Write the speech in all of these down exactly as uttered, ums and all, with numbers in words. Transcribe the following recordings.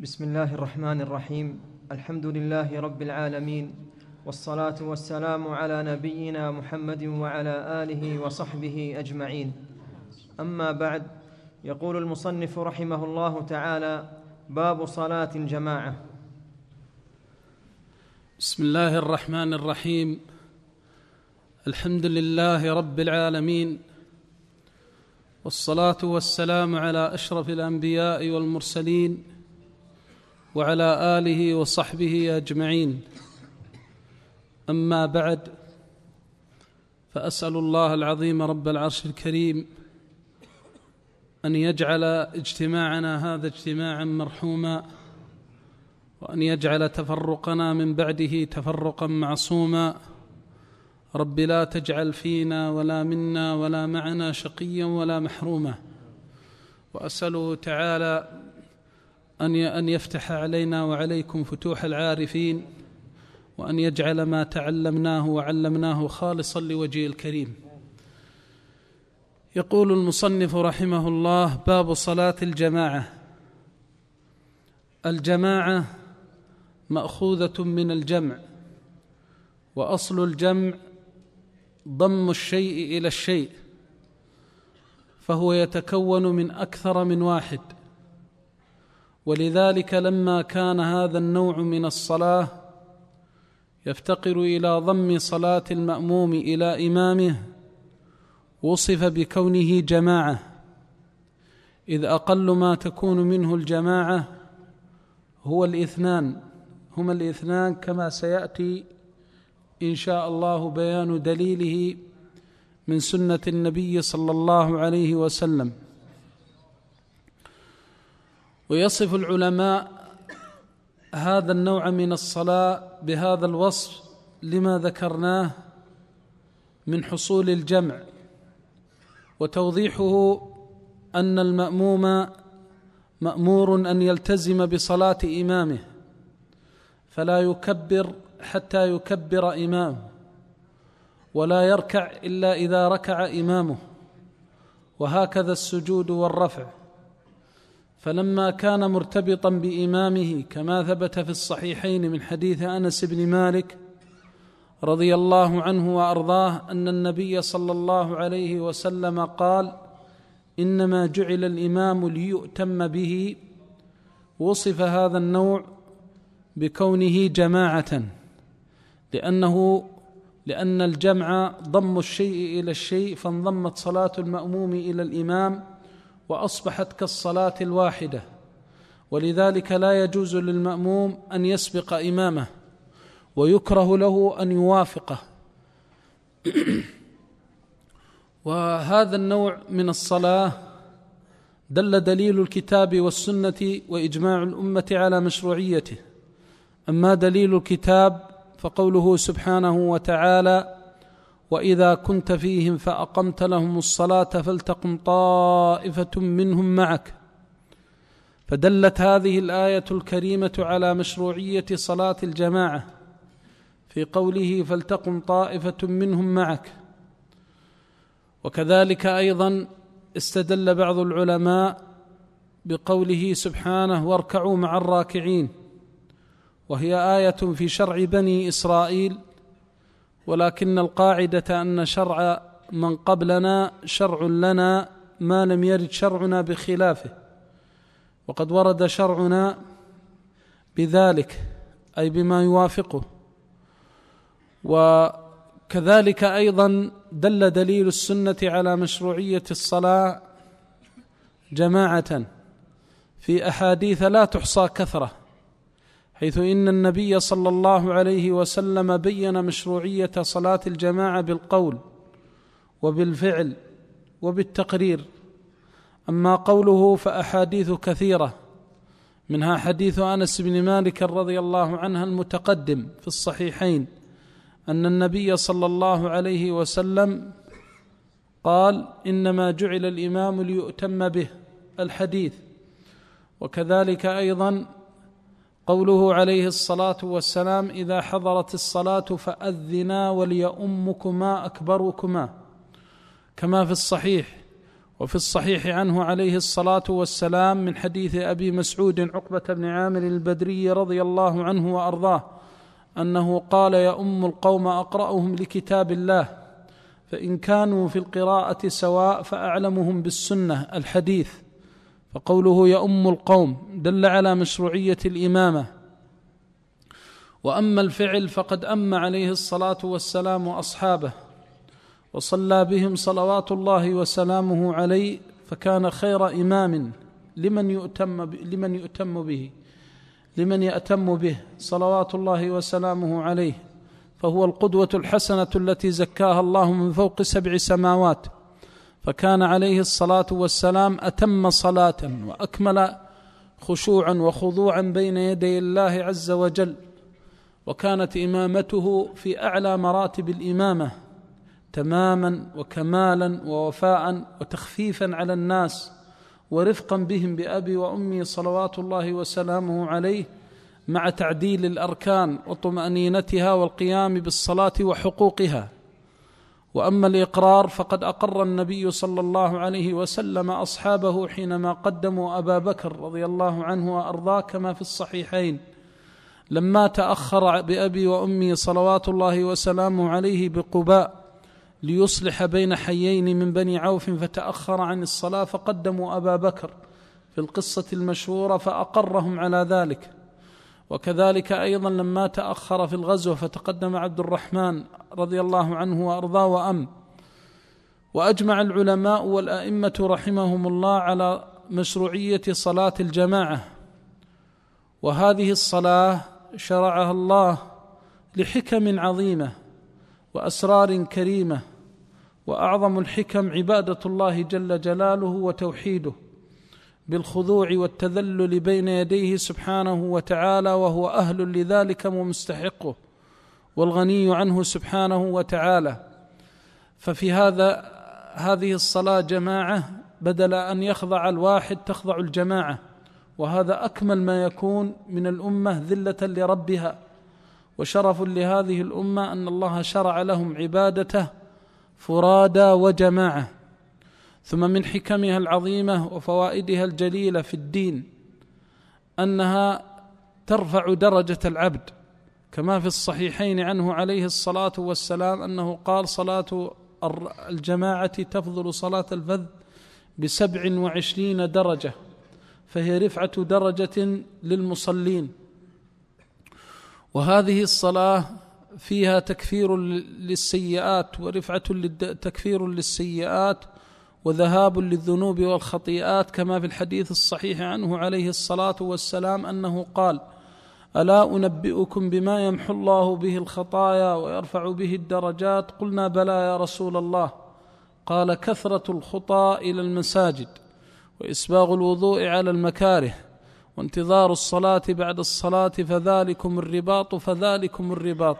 بسم الله الرحمن الرحيم. الحمد لله رب العالمين، والصلاة والسلام على نبينا محمد وعلى آله وصحبه أجمعين. أما بعد، يقول المصنف رحمه الله تعالى: باب صلاة الجماعة. بسم الله الرحمن الرحيم. الحمد لله رب العالمين، والصلاة والسلام على أشرف الأنبياء والمرسلين وعلى آله وصحبه أجمعين. أما بعد، فأسأل الله العظيم رب العرش الكريم أن يجعل اجتماعنا هذا اجتماعا مرحوما، وأن يجعل تفرقنا من بعده تفرقا معصوما. رب لا تجعل فينا ولا منا ولا معنا شقيا ولا محروما. وأسأله تعالى أن يفتح علينا وعليكم فتوح العارفين، وأن يجعل ما تعلمناه وعلمناه خالصا لوجهه الكريم. يقول المصنف رحمه الله: باب صلاة الجماعة. الجماعة مأخوذة من الجمع، وأصل الجمع ضم الشيء إلى الشيء، فهو يتكون من أكثر من واحد. ولذلك لما كان هذا النوع من الصلاة يفتقر إلى ضم صلاة المأموم إلى إمامه، وصف بكونه جماعة، إذ أقل ما تكون منه الجماعة هو الاثنان هما الاثنان، كما سيأتي إن شاء الله بيان دليله من سنة النبي صلى الله عليه وسلم. ويصف العلماء هذا النوع من الصلاة بهذا الوصف لما ذكرناه من حصول الجمع، وتوضيحه أن المأموم مأمور أن يلتزم بصلاة إمامه، فلا يكبر حتى يكبر إمامه، ولا يركع إلا إذا ركع إمامه، وهكذا السجود والرفع. فلما كان مرتبطا بإمامه كما ثبت في الصحيحين من حديث أنس بن مالك رضي الله عنه وأرضاه أن النبي صلى الله عليه وسلم قال: إنما جعل الإمام ليؤتم به. وصف هذا النوع بكونه جماعة، لأنه لأن الجمع ضم الشيء إلى الشيء، فانضمت صلاة المأموم إلى الإمام وأصبحت كالصلاة الواحدة. ولذلك لا يجوز للمأموم أن يسبق إمامه، ويكره له أن يوافقه. وهذا النوع من الصلاة دل دليل الكتاب والسنة وإجماع الأمة على مشروعيته. أما دليل الكتاب فقوله سبحانه وتعالى: وإذا كنت فيهم فأقمت لهم الصلاة فلتقم طائفة منهم معك. فدلت هذه الآية الكريمة على مشروعية صلاة الجماعة في قوله فلتقم طائفة منهم معك. وكذلك أيضا استدل بعض العلماء بقوله سبحانه: واركعوا مع الراكعين، وهي آية في شرع بني إسرائيل، ولكن القاعدة أن شرع من قبلنا شرع لنا ما لم يرد شرعنا بخلافه، وقد ورد شرعنا بذلك أي بما يوافقه. وكذلك أيضا دل دليل السنة على مشروعية الصلاة جماعة في أحاديث لا تحصى كثرة، حيث إن النبي صلى الله عليه وسلم بين مشروعية صلاة الجماعة بالقول وبالفعل وبالتقرير. أما قوله فأحاديث كثيرة، منها حديث أنس بن مالك رضي الله عنه المتقدم في الصحيحين أن النبي صلى الله عليه وسلم قال: إنما جعل الإمام ليؤتم به، الحديث. وكذلك أيضا قوله عليه الصلاة والسلام: إذا حضرت الصلاة فأذنا وليؤمكما أكبركما، كما في الصحيح. وفي الصحيح عنه عليه الصلاة والسلام من حديث أبي مسعود عقبة بن عامر البدري رضي الله عنه وأرضاه أنه قال: يؤم القوم أقرأهم لكتاب الله، فإن كانوا في القراءة سواء فأعلمهم بالسنة الحديث. فقوله يؤم القوم دل على مشروعية الإمامة. وأما الفعل فقد أم عليه الصلاة والسلام أصحابه وصلى بهم صلوات الله وسلامه عليه، فكان خير إمام لمن يؤتم لمن يؤتم به لمن يأتم به صلوات الله وسلامه عليه، فهو القدوة الحسنة التي زكاها الله من فوق سبع سماوات. فكان عليه الصلاة والسلام أتم صلاة وأكمل خشوعا وخضوعا بين يدي الله عز وجل، وكانت إمامته في أعلى مراتب الإمامة تماما وكمالا ووفاء وتخفيفا على الناس ورفقا بهم بأبي وأمي صلوات الله وسلامه عليه، مع تعديل الأركان وطمأنينتها والقيام بالصلاة وحقوقها. وأما الإقرار فقد أقر النبي صلى الله عليه وسلم أصحابه حينما قدموا أبا بكر رضي الله عنه وأرضاه كما في الصحيحين، لما تأخر بأبي وأمي صلوات الله وسلامه عليه بقباء ليصلح بين حيين من بني عوف فتأخر عن الصلاة، فقدموا أبا بكر في القصة المشهورة فأقرهم على ذلك. وكذلك أيضا لما تأخر في الغزو فتقدم عبد الرحمن رضي الله عنه وأرضاه وأم. وأجمع العلماء والأئمة رحمهم الله على مشروعية صلاة الجماعة، وهذه الصلاة شرعها الله لحكم عظيمة وأسرار كريمة، وأعظم الحكم عبادة الله جل جلاله وتوحيده بالخضوع والتذلل بين يديه سبحانه وتعالى، وهو أهل لذلك ومستحقه والغني عنه سبحانه وتعالى. ففي هذا هذه الصلاة جماعة، بدل أن يخضع الواحد تخضع الجماعة، وهذا أكمل ما يكون من الأمة ذلة لربها وشرف لهذه الأمة أن الله شرع لهم عبادته فرادى وجماعة. ثم من حكمها العظيمة وفوائدها الجليلة في الدين أنها ترفع درجة العبد، كما في الصحيحين عنه عليه الصلاة والسلام أنه قال: صلاة الجماعة تفضل صلاة الفذ بسبع وعشرين درجة، فهي رفعة درجة للمصلين. وهذه الصلاة فيها تكفير للسيئات ورفعة تكفير للسيئات وذهاب للذنوب والخطيئات، كما في الحديث الصحيح عنه عليه الصلاة والسلام أنه قال: ألا أنبئكم بما يمحو الله به الخطايا ويرفع به الدرجات؟ قلنا: بلى يا رسول الله. قال: كثرة الخطى إلى المساجد، وإسباغ الوضوء على المكاره، وانتظار الصلاة بعد الصلاة، فذلكم الرباط فذلكم الرباط.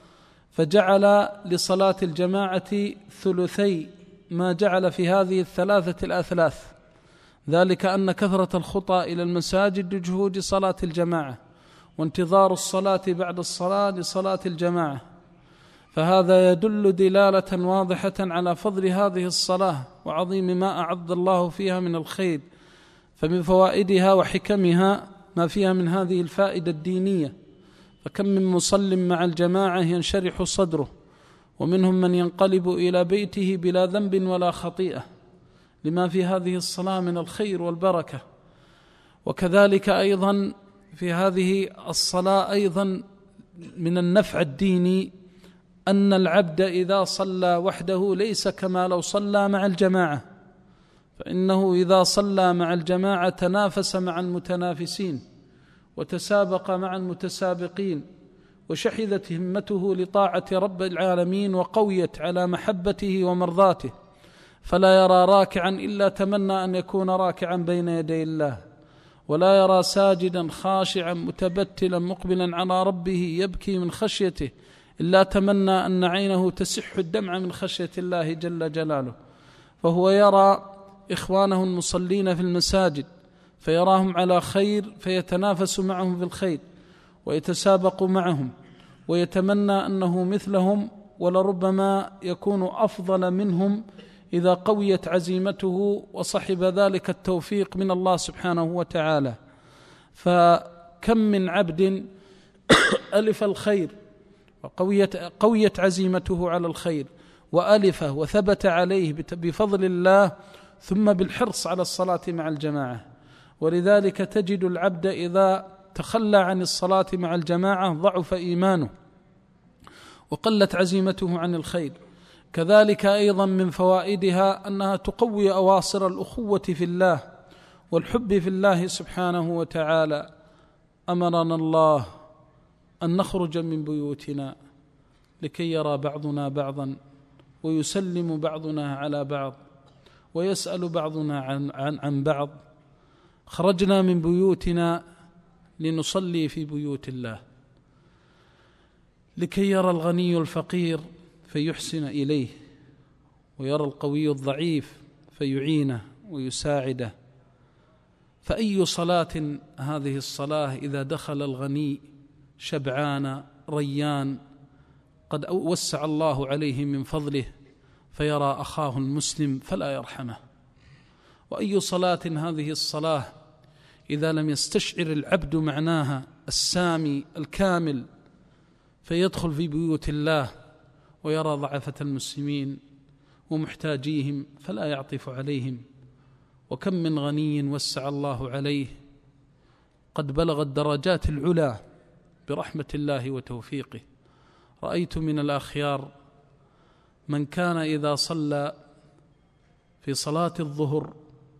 فجعل لصلاة الجماعة ثلثي ما جعل في هذه الثلاثة الأثلاث، ذلك أن كثرة الخطى إلى المساجد لجهود صلاة الجماعة، وانتظار الصلاة بعد الصلاة لصلاة الجماعة. فهذا يدل دلالة واضحة على فضل هذه الصلاة وعظيم ما أعد الله فيها من الخير. فمن فوائدها وحكمها ما فيها من هذه الفائدة الدينية، فكم من مصل مع الجماعة ينشرح صدره، ومنهم من ينقلب إلى بيته بلا ذنب ولا خطيئة، لما في هذه الصلاة من الخير والبركة. وكذلك أيضا في هذه الصلاة أيضا من النفع الديني أن العبد إذا صلى وحده ليس كما لو صلى مع الجماعة، فإنه إذا صلى مع الجماعة تنافس مع المتنافسين وتسابق مع المتسابقين، وشحذت همته لطاعة رب العالمين وقويت على محبته ومرضاته، فلا يرى راكعا إلا تمنى أن يكون راكعا بين يدي الله، ولا يرى ساجدا خاشعا متبتلا مقبلا على ربه يبكي من خشيته إلا تمنى أن عينه تسح الدمع من خشية الله جل جلاله. فهو يرى إخوانه المصلين في المساجد فيراهم على خير فيتنافس معهم في الخير ويتسابق معهم ويتمنى أنه مثلهم، ولربما يكون أفضل منهم إذا قويت عزيمته وصحب ذلك التوفيق من الله سبحانه وتعالى. فكم من عبد ألف الخير وقويت قويت عزيمته على الخير وألفه وثبت عليه بفضل الله ثم بالحرص على الصلاة مع الجماعة. ولذلك تجد العبد إذا تخلى عن الصلاة مع الجماعة ضعف إيمانه وقلت عزيمته عن الخير. كذلك أيضا من فوائدها أنها تقوي أواصر الأخوة في الله والحب في الله سبحانه وتعالى. أمرنا الله أن نخرج من بيوتنا لكي يرى بعضنا بعضا ويسلم بعضنا على بعض ويسأل بعضنا عن, عن, عن بعض. خرجنا من بيوتنا لنصلي في بيوت الله لكي يرى الغني الفقير فيحسن إليه ويرى القوي الضعيف فيعينه ويساعده. فأي صلاة هذه الصلاة إذا دخل الغني شبعان ريان قد وسع الله عليه من فضله فيرى أخاه المسلم فلا يرحمه. وأي صلاة هذه الصلاة إذا لم يستشعر العبد معناها السامي الكامل فيدخل في بيوت الله ويرى ضعفة المسلمين ومحتاجيهم فلا يعطف عليهم. وكم من غني وسع الله عليه قد بلغ الدرجات العلى برحمة الله وتوفيقه. رأيت من الأخيار من كان إذا صلى في صلاة الظهر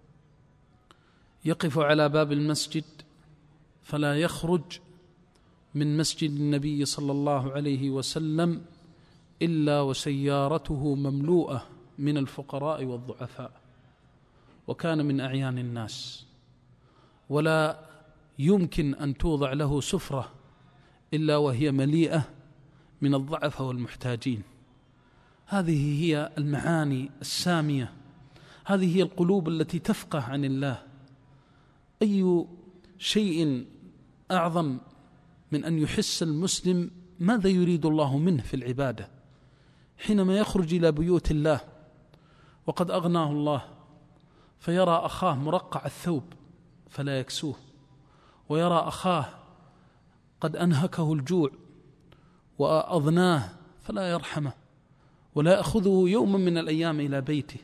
يقف على باب المسجد فلا يخرج من مسجد النبي صلى الله عليه وسلم إلا وسيارته مملوءة من الفقراء والضعفاء، وكان من أعيان الناس، ولا يمكن أن توضع له سفرة إلا وهي مليئة من الضعفاء والمحتاجين. هذه هي المعاني السامية، هذه هي القلوب التي تفقه عن الله. أي شيء أعظم من أن يحس المسلم ماذا يريد الله منه في العبادة حينما يخرج إلى بيوت الله وقد أغناه الله، فيرى أخاه مرقع الثوب فلا يكسوه، ويرى أخاه قد أنهكه الجوع وأضناه فلا يرحمه ولا يأخذه يوما من الأيام إلى بيته.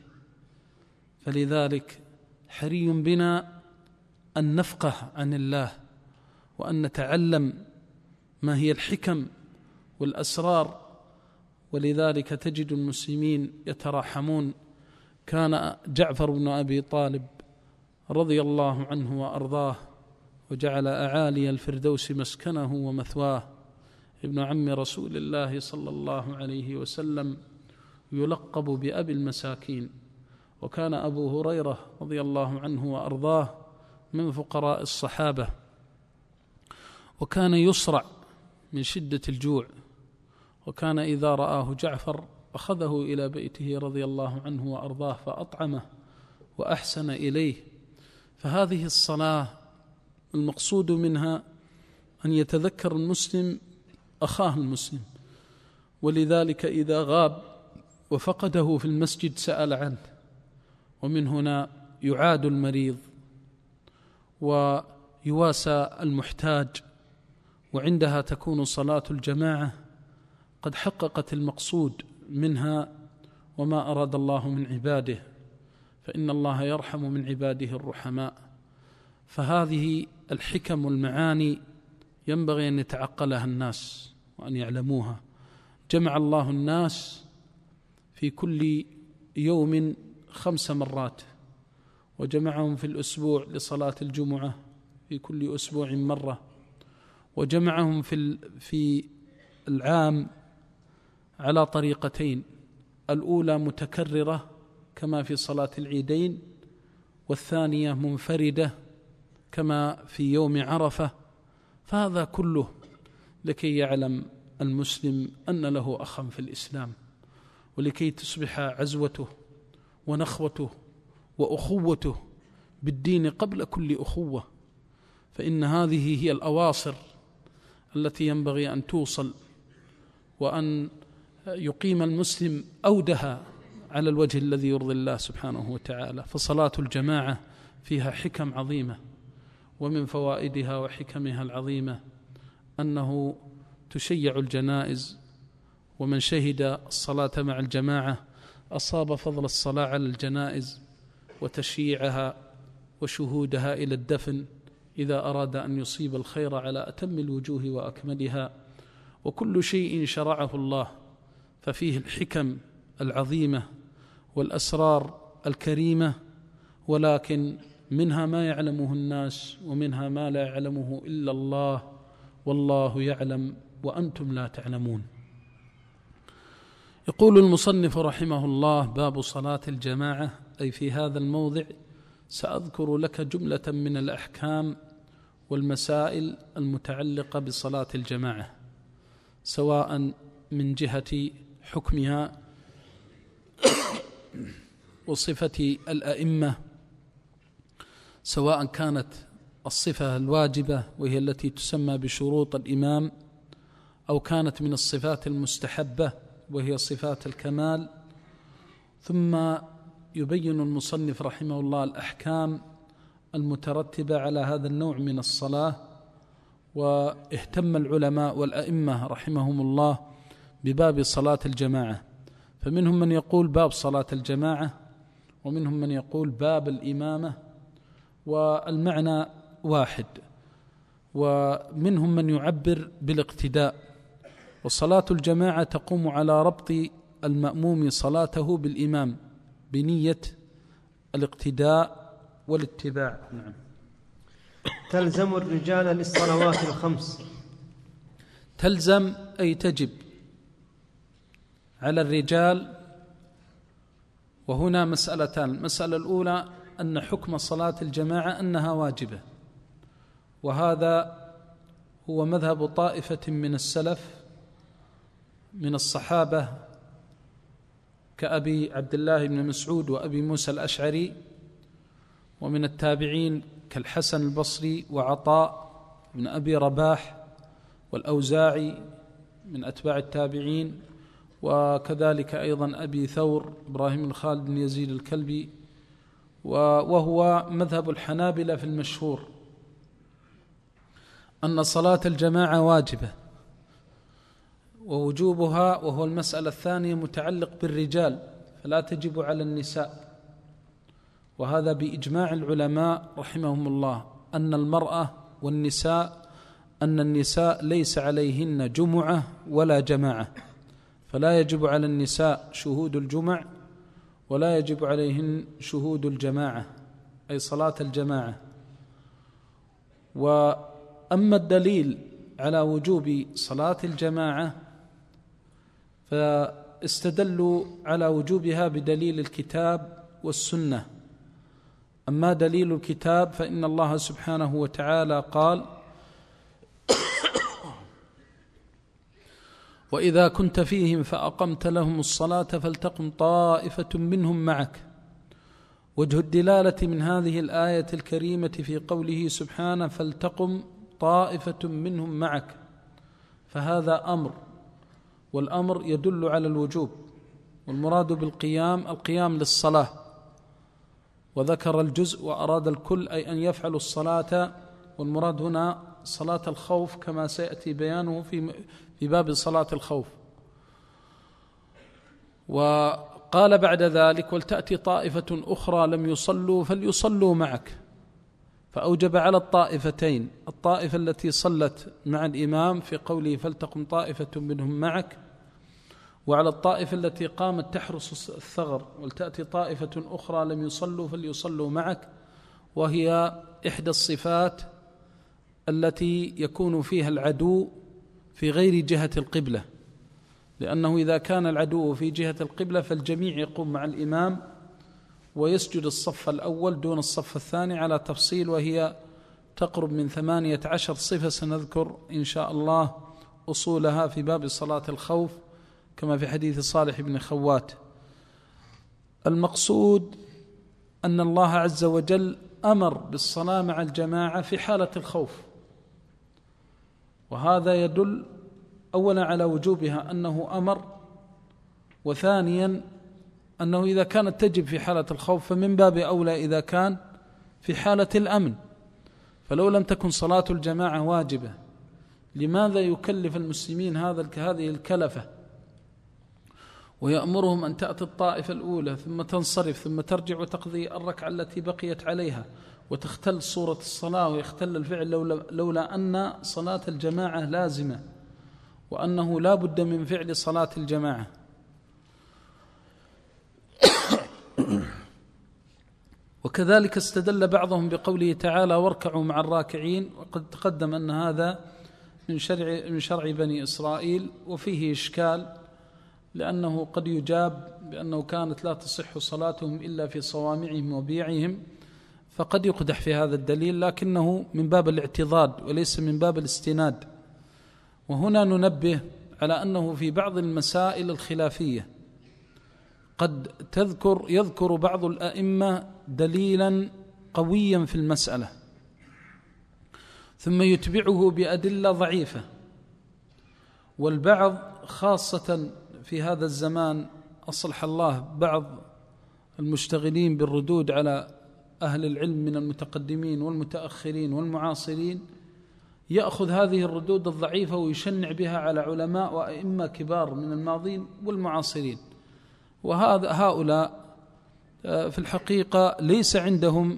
فلذلك حري بنا أن نفقه عن الله وأن نتعلم ما هي الحكم والأسرار. ولذلك تجد المسلمين يتراحمون. كان جعفر بن أبي طالب رضي الله عنه وأرضاه وجعل أعالي الفردوس مسكنه ومثواه ابن عم رسول الله صلى الله عليه وسلم، يلقب بأبي المساكين. وكان أبو هريرة رضي الله عنه وأرضاه من فقراء الصحابة، وكان يصرع من شدة الجوع، وكان إذا رآه جعفر أخذه إلى بيته رضي الله عنه وأرضاه فأطعمه وأحسن إليه. فهذه الصلاة المقصود منها أن يتذكر المسلم أخاه المسلم، ولذلك إذا غاب وفقده في المسجد سأل عنه، ومن هنا يعاد المريض ويواسى المحتاج، وعندها تكون صلاة الجماعة قد حققت المقصود منها وما أراد الله من عباده، فإن الله يرحم من عباده الرحماء. فهذه الحكم والمعاني ينبغي أن يتعقلها الناس وأن يعلموها. جمع الله الناس في كل يوم خمس مرات، وجمعهم في الأسبوع لصلاة الجمعة في كل أسبوع مرة، وجمعهم في في العام على طريقتين: الأولى متكررة كما في صلاة العيدين، والثانية منفردة كما في يوم عرفة. فهذا كله لكي يعلم المسلم أن له أخا في الإسلام، ولكي تصبح عزوته ونخوته وأخوته بالدين قبل كل أخوة. فإن هذه هي الأواصر التي ينبغي أن توصل، وأن يقيم المسلم أودها على الوجه الذي يرضي الله سبحانه وتعالى. فصلاة الجماعة فيها حكم عظيمة، ومن فوائدها وحكمها العظيمة أنه تشيع الجنائز، ومن شهد الصلاة مع الجماعة أصاب فضل الصلاة على الجنائز وتشييعها وشهودها إلى الدفن إذا أراد أن يصيب الخير على أتم الوجوه وأكملها. وكل شيء شرعه الله ففيه الحكم العظيمة والأسرار الكريمة، ولكن منها ما يعلمه الناس ومنها ما لا يعلمه إلا الله، والله يعلم وأنتم لا تعلمون. يقول المصنف رحمه الله: باب صلاة الجماعة. أي في هذا الموضع سأذكر لك جملة من الأحكام والمسائل المتعلقة بصلاة الجماعة، سواء من جهة حكمها وصفة الأئمة، سواء كانت الصفة الواجبة وهي التي تسمى بشروط الإمام، أو كانت من الصفات المستحبة وهي صفات الكمال. ثم يبين المصنف رحمه الله الأحكام المترتبة على هذا النوع من الصلاة. واهتم العلماء والأئمة رحمهم الله بباب صلاة الجماعة، فمنهم من يقول باب صلاة الجماعة، ومنهم من يقول باب الإمامة، والمعنى واحد. ومنهم من يعبر بالاقتداء، وصلاة الجماعة تقوم على ربط المأموم صلاته بالإمام بنية الاقتداء والاتباع. نعم. تلزم الرجال للصلوات الخمس. تلزم أي تجب على الرجال. وهنا مسألتان: المسألة الأولى أن حكم صلاة الجماعة أنها واجبة، وهذا هو مذهب طائفة من السلف من الصحابة كأبي عبد الله بن مسعود وأبي موسى الأشعري، ومن التابعين كالحسن البصري وعطاء بن أبي رباح والأوزاعي من أتباع التابعين، وكذلك أيضا أبي ثور إبراهيم بن خالد بن يزيد الكلبي، وهو مذهب الحنابلة في المشهور أن صلاة الجماعة واجبة، ووجوبها وهو المسألة الثانية متعلق بالرجال، فلا تجب على النساء. وهذا بإجماع العلماء رحمهم الله أن المرأة والنساء أن النساء ليس عليهن جمعة ولا جماعة، فلا يجب على النساء شهود الجمع ولا يجب عليهن شهود الجماعة، أي صلاة الجماعة. وأما الدليل على وجوب صلاة الجماعة فاستدلوا على وجوبها بدليل الكتاب والسنة. أما دليل الكتاب فإن الله سبحانه وتعالى قال: وإذا كنت فيهم فأقمت لهم الصلاة فلتقم طائفة منهم معك. وجه الدلالة من هذه الآية الكريمة في قوله سبحانه: فلتقم طائفة منهم معك، فهذا أمر، والأمر يدل على الوجوب، والمراد بالقيام القيام للصلاة، وذكر الجزء وأراد الكل، أي أن يفعلوا الصلاة، والمراد هنا صلاة الخوف كما سيأتي بيانه في في باب صلاة الخوف. وقال بعد ذلك: ولتأتي طائفة أخرى لم يصلوا فليصلوا معك، فأوجب على الطائفتين: الطائفة التي صلت مع الإمام في قوله فلتقم طائفة منهم معك، وعلى الطائفة التي قامت تحرس الثغر: ولتأتي طائفة أخرى لم يصلوا فليصلوا معك، وهي إحدى الصفات التي يكون فيها العدو في غير جهة القبلة، لأنه إذا كان العدو في جهة القبلة فالجميع يقوم مع الإمام ويسجد الصف الأول دون الصف الثاني على تفصيل، وهي تقرب من ثمانية عشر صفة، سنذكر إن شاء الله أصولها في باب صلاة الخوف كما في حديث صالح بن خوات. المقصود أن الله عز وجل أمر بالصلاة مع الجماعة في حالة الخوف، وهذا يدل أولا على وجوبها أنه أمر، وثانيا أنه إذا كانت تجب في حالة الخوف فمن باب أولى إذا كان في حالة الأمن. فلو لم تكن صلاة الجماعة واجبة لماذا يكلف المسلمين هذا هذه الكلفة ويأمرهم أن تأتي الطائفة الأولى ثم تنصرف ثم ترجع وتقضي الركعة التي بقيت عليها وتختل صورة الصلاة ويختل الفعل لولا, لولا أن صلاة الجماعة لازمة وأنه لا بد من فعل صلاة الجماعة. وكذلك استدل بعضهم بقوله تعالى واركعوا مع الراكعين، وقد تقدم أن هذا من شرع, من شرع بني إسرائيل، وفيه إشكال لأنه قد يجاب بأنه كانت لا تصح صلاتهم إلا في صوامعهم وبيعهم، فقد يقدح في هذا الدليل، لكنه من باب الاعتضاد وليس من باب الاستناد. وهنا ننبه على أنه في بعض المسائل الخلافية قد تذكر يذكر بعض الأئمة دليلا قويا في المسألة ثم يتبعه بأدلة ضعيفة، والبعض خاصة في هذا الزمان أصلح الله بعض المشتغلين بالردود على أهل العلم من المتقدمين والمتأخرين والمعاصرين يأخذ هذه الردود الضعيفة ويشنع بها على علماء وأئمة كبار من الماضين والمعاصرين. وهذا هؤلاء في الحقيقة ليس عندهم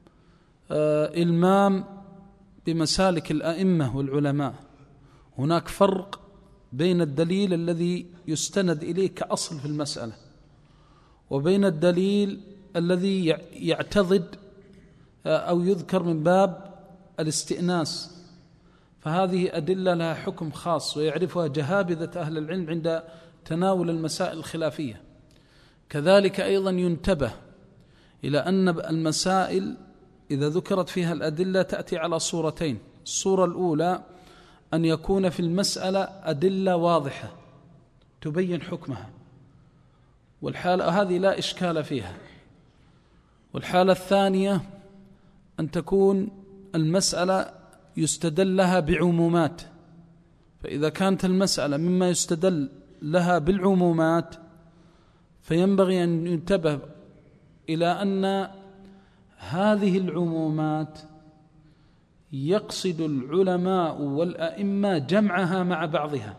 إلمام بمسالك الأئمة والعلماء. هناك فرق بين الدليل الذي يستند إليه كأصل في المسألة وبين الدليل الذي يعتضد أو يذكر من باب الاستئناس، فهذه أدلة لها حكم خاص ويعرفها جهابذة أهل العلم عند تناول المسائل الخلافية. كذلك أيضا ينتبه إلى أن المسائل إذا ذكرت فيها الأدلة تأتي على صورتين: الصورة الأولى أن يكون في المسألة أدلة واضحة تبين حكمها، والحالة هذه لا إشكال فيها. والحالة الثانية أن تكون المسألة يستدل لها بعمومات، فإذا كانت المسألة مما يستدل لها بالعمومات فينبغي أن ينتبه إلى أن هذه العمومات يقصد العلماء والأئمة جمعها مع بعضها،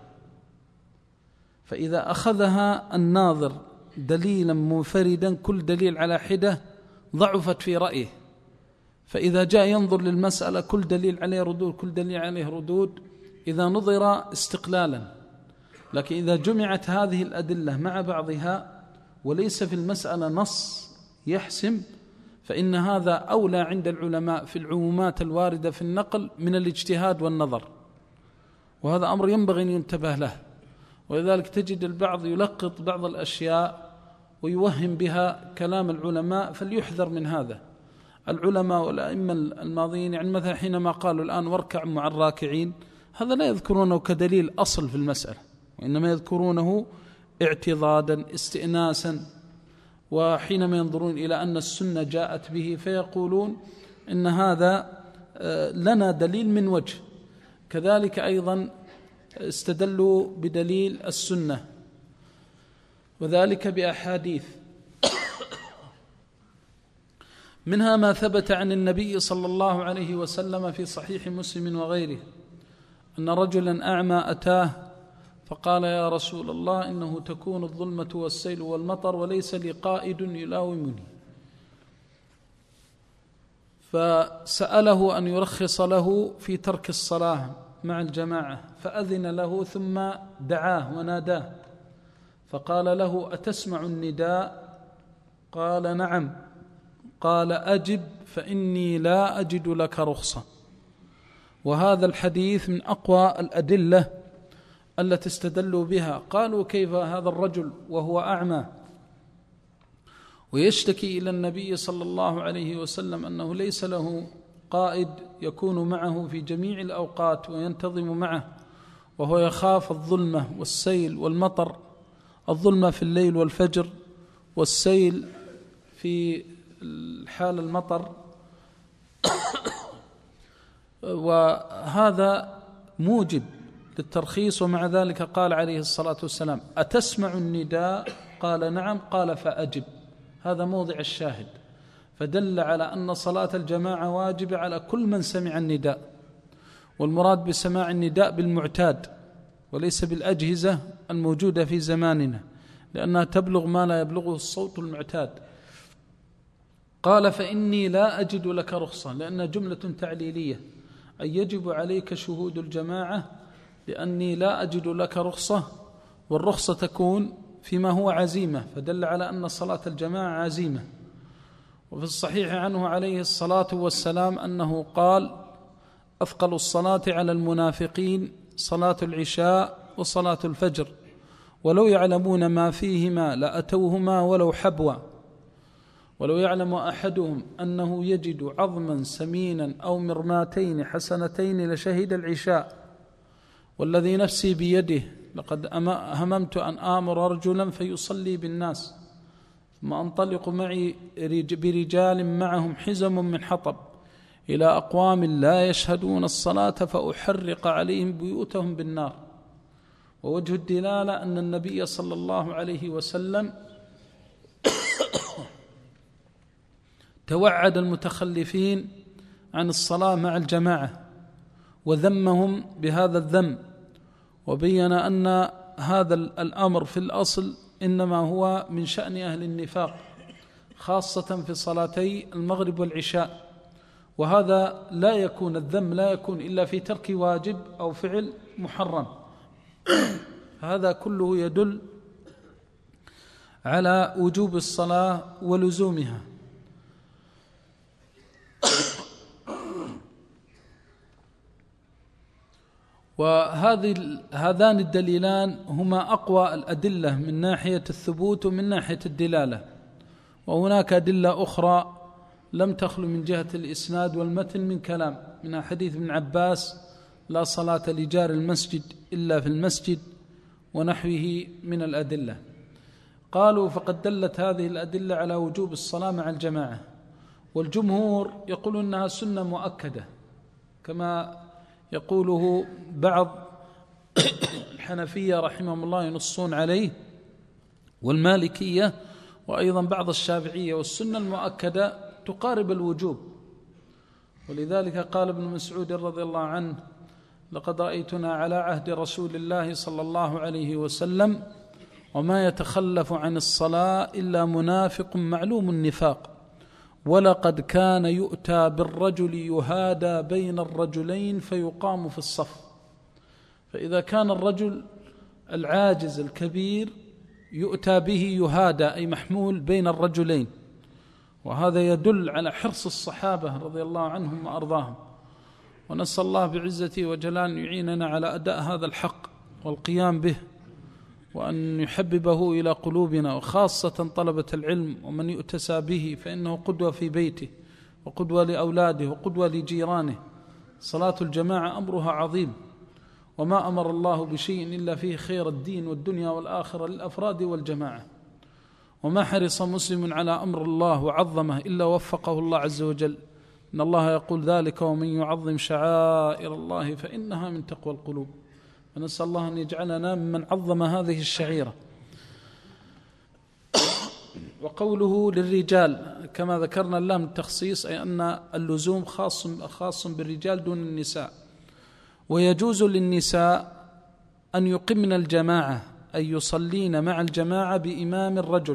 فإذا أخذها الناظر دليلا منفردا كل دليل على حدة ضعفت في رأيه، فإذا جاء ينظر للمسألة كل دليل عليه ردود كل دليل عليه ردود إذا نظر استقلالا. لكن إذا جمعت هذه الأدلة مع بعضها وليس في المسألة نص يحسم فإن هذا أولى عند العلماء في العمومات الواردة في النقل من الاجتهاد والنظر، وهذا أمر ينبغي أن ينتبه له. ولذلك تجد البعض يلقط بعض الأشياء ويوهم بها كلام العلماء، فليحذر من هذا. العلماء والأئمة الماضيين يعني مثلا حينما قالوا الآن واركع مع الراكعين، هذا لا يذكرونه كدليل أصل في المسألة، وإنما يذكرونه اعتضادا استئناسا، وحينما ينظرون إلى أن السنة جاءت به فيقولون إن هذا لنا دليل من وجه. كذلك أيضا استدلوا بدليل السنة وذلك بأحاديث، منها ما ثبت عن النبي صلى الله عليه وسلم في صحيح مسلم وغيره أن رجلا أعمى أتاه فقال يا رسول الله إنه تكون الظلمة والسيل والمطر وليس لي قائد يلاومني، فسأله أن يرخص له في ترك الصلاة مع الجماعة، فأذن له ثم دعاه وناداه فقال له أتسمع النداء؟ قال نعم. قال أجب فإني لا أجد لك رخصة. وهذا الحديث من أقوى الأدلة التي استدلوا بها. قالوا كيف هذا الرجل وهو أعمى ويشتكي إلى النبي صلى الله عليه وسلم أنه ليس له قائد يكون معه في جميع الأوقات وينتظم معه، وهو يخاف الظلمة والسيل والمطر، الظلمة في الليل والفجر والسيل في الحال المطر. وهذا موجب للترخيص. ومع ذلك قال عليه الصلاة والسلام أتسمع النداء؟ قال نعم، قال فأجب. هذا موضع الشاهد، فدل على أن صلاة الجماعة واجبة على كل من سمع النداء. والمراد بسماع النداء بالمعتاد وليس بالأجهزة الموجودة في زماننا، لأنها تبلغ ما لا يبلغه الصوت المعتاد. قال فإني لا أجد لك رخصة، لأن جملة تعليلية، أي يجب عليك شهود الجماعة، لأني لا أجد لك رخصة، والرخصة تكون فيما هو عزيمة، فدل على أن صلاة الجماعة عزيمة. وفي الصحيح عنه عليه الصلاة والسلام أنه قال: أثقل الصلاة على المنافقين صلاة العشاء وصلاة الفجر، ولو يعلمون ما فيهما لأتوهما ولو حبوا، ولو يعلم أحدهم أنه يجد عظما سمينا أو مرماتين حسنتين لشهد العشاء، والذي نفسي بيده لقد هممت أن آمر رجلا فيصلي بالناس ثم أنطلق معي برجال معهم حزم من حطب إلى أقوام لا يشهدون الصلاة فأحرق عليهم بيوتهم بالنار. ووجه الدلالة أن النبي صلى الله عليه وسلم توعد المتخلفين عن الصلاة مع الجماعة وذمهم بهذا الذم، وبين أن هذا الأمر في الأصل إنما هو من شأن أهل النفاق، خاصة في صلاتي المغرب والعشاء. وهذا لا يكون الذم لا يكون إلا في ترك واجب أو فعل محرم. هذا كله يدل على وجوب الصلاة ولزومها. وهذه هذان الدليلان هما أقوى الأدلة من ناحية الثبوت ومن ناحية الدلالة، وهناك أدلة أخرى لم تخلو من جهة الإسناد والمتن من كلام، من حديث ابن عباس: لا صلاة لجار المسجد إلا في المسجد، ونحوه من الأدلة. قالوا فقد دلت هذه الأدلة على وجوب الصلاة مع الجماعة، والجمهور يقول أنها سنة مؤكدة كما يقوله بعض الحنفية رحمهم الله ينصون عليه، والمالكية، وأيضا بعض الشافعية. والسنة المؤكدة تقارب الوجوب، ولذلك قال ابن مسعود رضي الله عنه: لقد رأيتنا على عهد رسول الله صلى الله عليه وسلم وما يتخلف عن الصلاة إلا منافق معلوم النفاق، ولقد كان يؤتى بالرجل يهادى بين الرجلين فيقام في الصف. فإذا كان الرجل العاجز الكبير يؤتى به يهادى أي محمول بين الرجلين، وهذا يدل على حرص الصحابة رضي الله عنهم وأرضاهم. ونسأل الله بعزته وجلاله أن يعيننا على أداء هذا الحق والقيام به، وأن يحببه إلى قلوبنا، وخاصة طلبة العلم ومن يؤتسى به، فإنه قدوة في بيته وقدوة لأولاده وقدوة لجيرانه. صلاة الجماعة أمرها عظيم، وما أمر الله بشيء إلا فيه خير الدين والدنيا والآخرة للأفراد والجماعة. وما حرص مسلم على أمر الله وعظمه إلا وفقه الله عز وجل. إن الله يقول ذلك: ومن يعظم شعائر الله فإنها من تقوى القلوب. ونسأل الله أن يجعلنا ممن عظم هذه الشعيرة. وقوله للرجال كما ذكرنا اللام التخصيص، أي أن اللزوم خاص خاص بالرجال دون النساء. ويجوز للنساء أن يقمن الجماعة، أي يصلين مع الجماعة بإمام الرجل،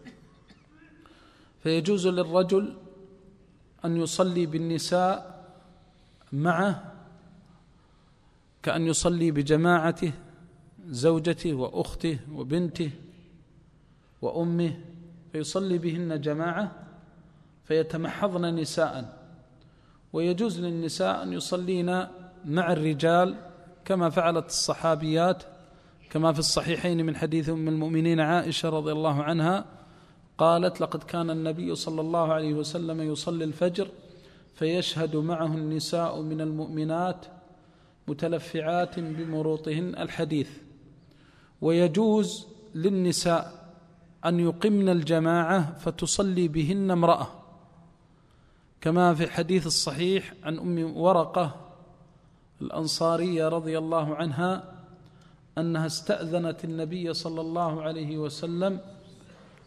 فيجوز للرجل أن يصلي بالنساء معه، كأن يصلي بجماعته زوجته وأخته وبنته وأمه، فيصلي بهن جماعة فيتمحضن نساء. ويجوز للنساء أن يصلين مع الرجال كما فعلت الصحابيات، كما في الصحيحين من حديث أم المؤمنين عائشة رضي الله عنها قالت: لقد كان النبي صلى الله عليه وسلم يصلي الفجر فيشهد معه النساء من المؤمنات متلفعات بمروطهن الحديث. ويجوز للنساء أن يقمن الجماعة فتصلي بهن امرأة، كما في الحديث الصحيح عن أم ورقة الأنصارية رضي الله عنها أنها استأذنت النبي صلى الله عليه وسلم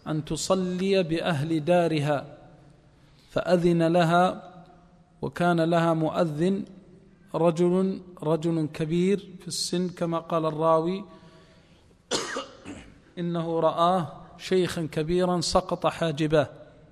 أن تصلي بأهل دارها، فأذن لها، وكان لها مؤذن رجل رجل كبير في السن كما قال الراوي إنه رآه شيخا كبيرا سقط حاجباه.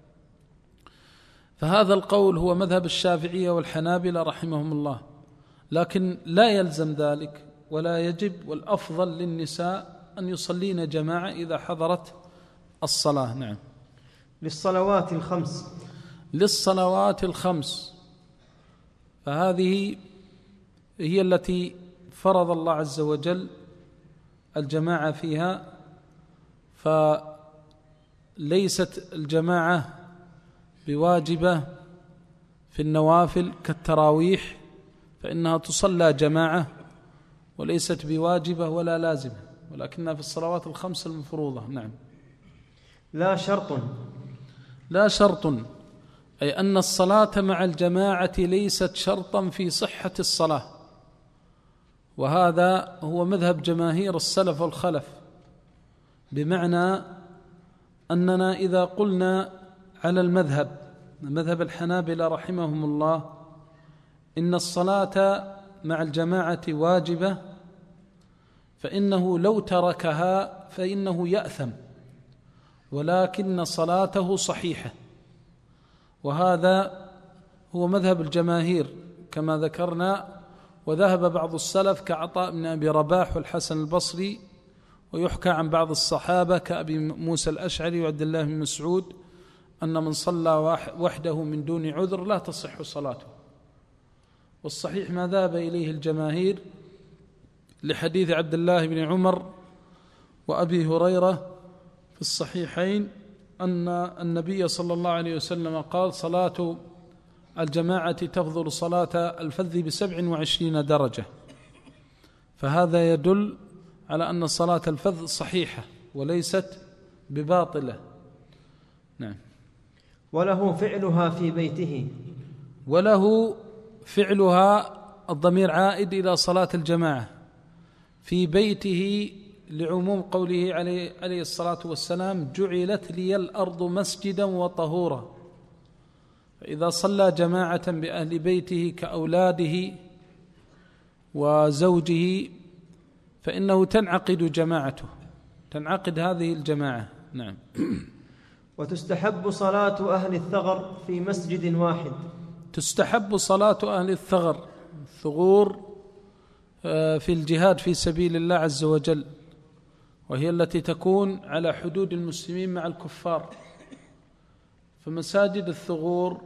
فهذا القول هو مذهب الشافعية والحنابلة رحمهم الله، لكن لا يلزم ذلك ولا يجب، والأفضل للنساء أن يصلين جماعة إذا حضرت الصلاة. نعم. للصلوات الخمس للصلوات الخمس، فهذه هي التي فرض الله عز وجل الجماعة فيها، فليست الجماعة بواجبة في النوافل كالتراويح، فإنها تصلى جماعة وليست بواجبة ولا لازمة، ولكنها في الصلوات الخمس المفروضة. نعم. لا شرط لا شرط، أي أن الصلاة مع الجماعة ليست شرطا في صحة الصلاة، وهذا هو مذهب جماهير السلف والخلف، بمعنى أننا إذا قلنا على المذهب مذهب الحنابلة رحمهم الله إن الصلاة مع الجماعة واجبة، فإنه لو تركها فإنه يأثم، ولكن صلاته صحيحة، وهذا هو مذهب الجماهير كما ذكرنا. وذهب بعض السلف كعطاء بن أبي رباح والحسن البصري، ويحكى عن بعض الصحابة كأبي موسى الأشعري وعبد الله بن مسعود أن من صلى وحده من دون عذر لا تصح صلاته. والصحيح ما ذهب إليه الجماهير لحديث عبد الله بن عمر وأبي هريرة في الصحيحين أن النبي صلى الله عليه وسلم قال: صلاة الجماعة تفضل صلاة الفذ بسبع وعشرين درجة. فهذا يدل على أن صلاة الفذ صحيحة وليست بباطلة. نعم. وله فعلها في بيته. وله فعلها، الضمير عائد إلى صلاة الجماعة في بيته، لعموم قوله عليه, عليه الصلاة والسلام: جعلت لي الأرض مسجدا وطهورا. فإذا صلى جماعة بأهل بيته كأولاده وزوجه فإنه تنعقد جماعته، تنعقد هذه الجماعة. نعم. وتستحب صلاة أهل الثغر في مسجد واحد. تستحب صلاة أهل الثغر، الثغور في الجهاد في سبيل الله عز وجل، وهي التي تكون على حدود المسلمين مع الكفار. فمساجد الثغور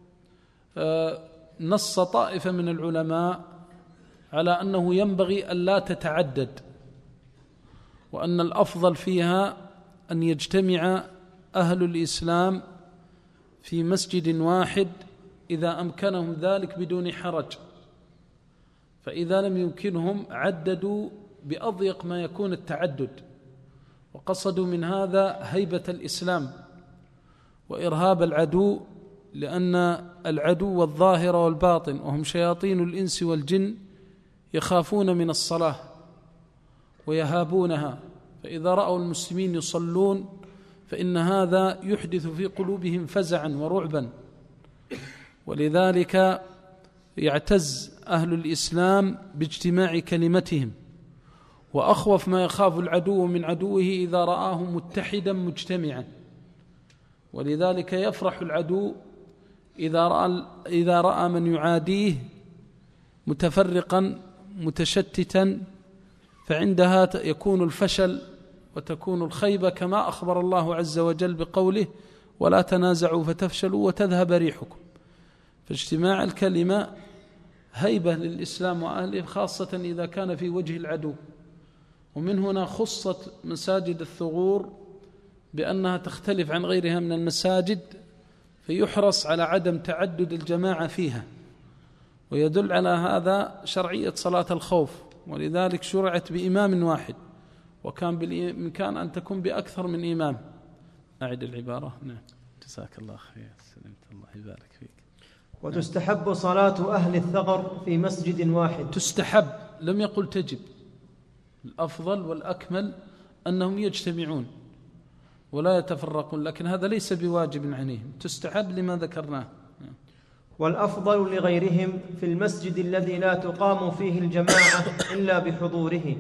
نص طائفة من العلماء على أنه ينبغي ألا تتعدد، وأن الأفضل فيها أن يجتمع أهل الإسلام في مسجد واحد إذا أمكنهم ذلك بدون حرج، فإذا لم يمكنهم عددوا بأضيق ما يكون التعدد، وقصدوا من هذا هيبة الإسلام وإرهاب العدو، لأن العدو الظاهر والباطن وهم شياطين الإنس والجن يخافون من الصلاة ويهابونها، فإذا رأوا المسلمين يصلون فإن هذا يحدث في قلوبهم فزعا ورعبا، ولذلك يعتز أهل الإسلام باجتماع كلمتهم، وأخوف ما يخاف العدو من عدوه إذا رآه متحدا مجتمعا، ولذلك يفرح العدو إذا رأى, إذا رأى من يعاديه متفرقا متشتتا، فعندها يكون الفشل وتكون الخيبة، كما أخبر الله عز وجل بقوله: ولا تنازعوا فتفشلوا وتذهب ريحكم. فاجتماع الكلمة هيبة للإسلام وأهله، خاصة إذا كان في وجه العدو. ومن هنا خصت مساجد الثغور بأنها تختلف عن غيرها من المساجد، فيحرص على عدم تعدد الجماعة فيها، ويدل على هذا شرعية صلاة الخوف، ولذلك شرعت بإمام واحد، وكان بالإمكان أن تكون بأكثر من إمام. أعد العبارة. نعم. جزاك الله خير. سلمت، الله يبارك فيك. وتستحب صلاة أهل الثغر في مسجد واحد. تستحب، لم يقل تجب. الأفضل والأكمل أنهم يجتمعون، ولا يتفرقون، لكن هذا ليس بواجب عليهم، تستحب لما ذكرناه. والأفضل لغيرهم في المسجد الذي لا تقام فيه الجماعة إلا بحضوره.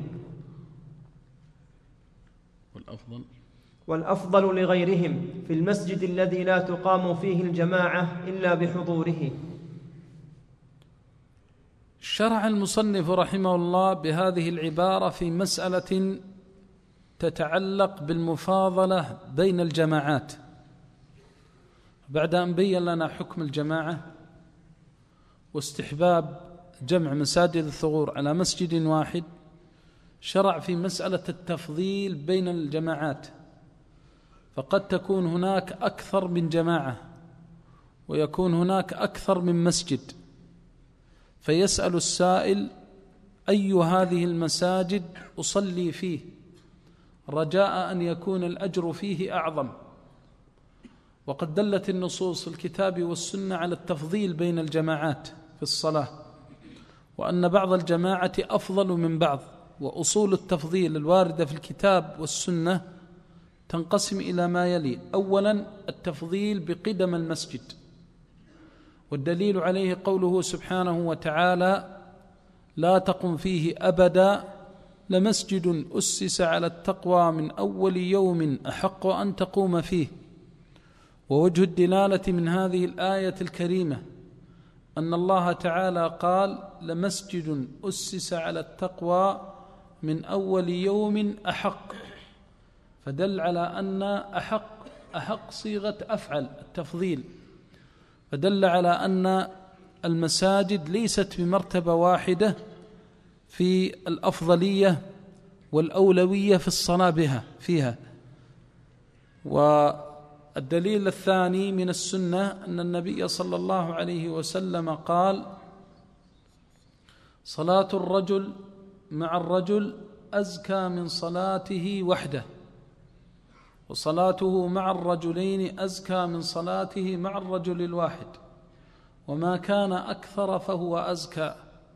والأفضل والأفضل لغيرهم في المسجد الذي لا تقام فيه الجماعة إلا بحضوره. شرع المصنف رحمه الله بهذه العبارة في مسألة تتعلق بالمفاضلة بين الجماعات، بعد أن بين لنا حكم الجماعة واستحباب جمع مساجد الثغور على مسجد واحد، شرع في مسألة التفضيل بين الجماعات. فقد تكون هناك أكثر من جماعة ويكون هناك أكثر من مسجد، فيسأل السائل: أي هذه المساجد أصلي فيه رجاء أن يكون الأجر فيه أعظم؟ وقد دلت النصوص الكتاب والسنة على التفضيل بين الجماعات في الصلاة، وأن بعض الجماعة أفضل من بعض. وأصول التفضيل الواردة في الكتاب والسنة تنقسم إلى ما يلي: أولا التفضيل بقدم المسجد، والدليل عليه قوله سبحانه وتعالى: لا تقم فيه أبدا لمسجد أسس على التقوى من أول يوم أحق أن تقوم فيه. ووجه الدلالة من هذه الآية الكريمة أن الله تعالى قال: لمسجد أسس على التقوى من أول يوم أحق، فدل على أن أحق أحق صيغة أفعل التفضيل، فدل على أن المساجد ليست بمرتبة واحدة في الأفضلية والأولوية في الصلاة بها فيها. والدليل الثاني من السنة أن النبي صلى الله عليه وسلم قال: صلاة الرجل مع الرجل أزكى من صلاته وحده، وصلاته مع الرجلين أزكى من صلاته مع الرجل الواحد، وما كان أكثر فهو أزكى.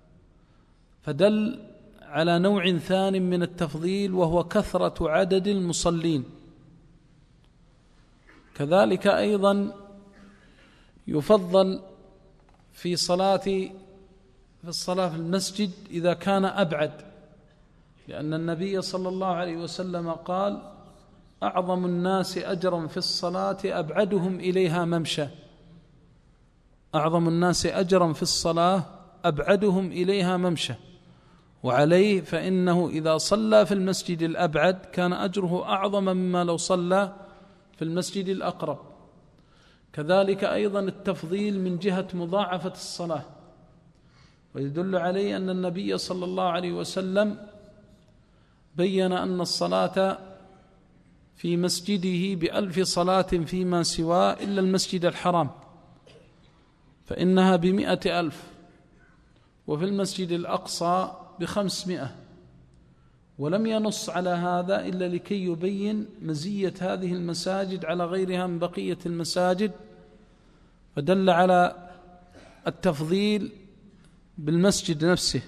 فدل على نوع ثان من التفضيل وهو كثرة عدد المصلين. كذلك أيضا يفضل في صلاة في الصلاة في المسجد إذا كان أبعد، لأن النبي صلى الله عليه وسلم قال: أعظم الناس أجرا في الصلاة أبعدهم إليها ممشى. أعظم الناس أجرا في الصلاة أبعدهم إليها ممشى، وعليه فإنه إذا صلى في المسجد الأبعد كان أجره أعظم مما لو صلى في المسجد الأقرب. كذلك أيضا التفضيل من جهة مضاعفة الصلاة، ويدل عليه أن النبي صلى الله عليه وسلم بين أن الصلاة في مسجده بألف صلاة فيما سواه إلا المسجد الحرام، فإنها بمئة ألف، وفي المسجد الأقصى بخمسمائة. ولم ينص على هذا إلا لكي يبين مزية هذه المساجد على غيرها من بقية المساجد، فدل على التفضيل بالمسجد نفسه.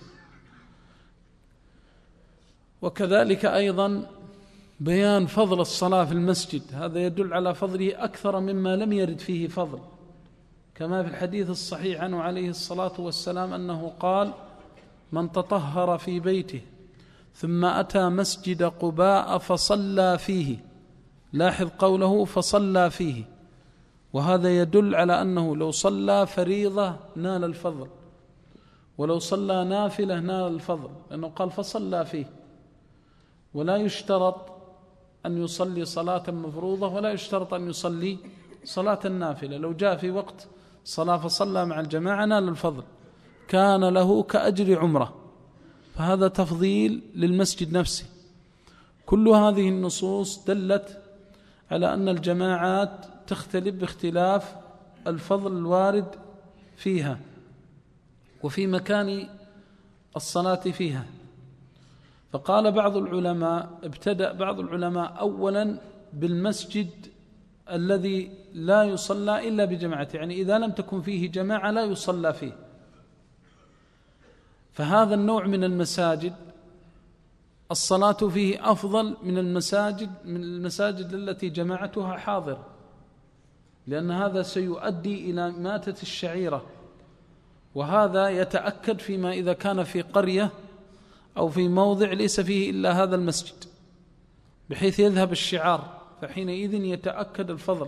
وكذلك أيضا بيان فضل الصلاة في المسجد، هذا يدل على فضله أكثر مما لم يرد فيه فضل، كما في الحديث الصحيح عنه عليه الصلاة والسلام أنه قال: من تطهر في بيته ثم أتى مسجد قباء فصلى فيه، لاحظ قوله فصلى فيه، وهذا يدل على أنه لو صلى فريضة نال الفضل، ولو صلى نافلة نال الفضل، لأنه قال فصلى فيه. ولا يشترط أن يصلي صلاة مفروضة، ولا يشترط أن يصلي صلاة النافلة، لو جاء في وقت صلاة فصلى مع الجماعة نال الفضل، كان له كأجر عمره. فهذا تفضيل للمسجد نفسه. كل هذه النصوص دلت على أن الجماعات تختلف باختلاف الفضل الوارد فيها وفي مكان الصلاة فيها. فقال بعض العلماء، ابتدأ بعض العلماء أولا بالمسجد الذي لا يصلى إلا بجماعة، يعني إذا لم تكن فيه جماعة لا يصلى فيه. فهذا النوع من المساجد الصلاة فيه أفضل من المساجد من المساجد التي جماعتها حاضر، لأن هذا سيؤدي إلى ماتة الشعيرة، وهذا يتأكد فيما إذا كان في قرية أو في موضع ليس فيه إلا هذا المسجد، بحيث يذهب الشعار، فحينئذ يتأكد الفضل.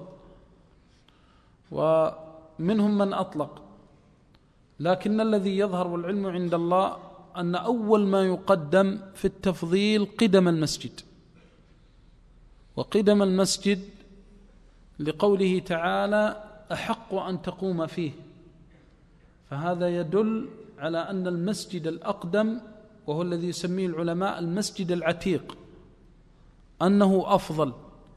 ومنهم من أطلق، لكن الذي يظهر والعلم عند الله أن أول ما يقدم في التفضيل قدم المسجد، وقدم المسجد لقوله تعالى أحق أن تقوم فيه، فهذا يدل على أن المسجد الأقدم، وهو الذي يسميه العلماء المسجد العتيق، أنه أفضل.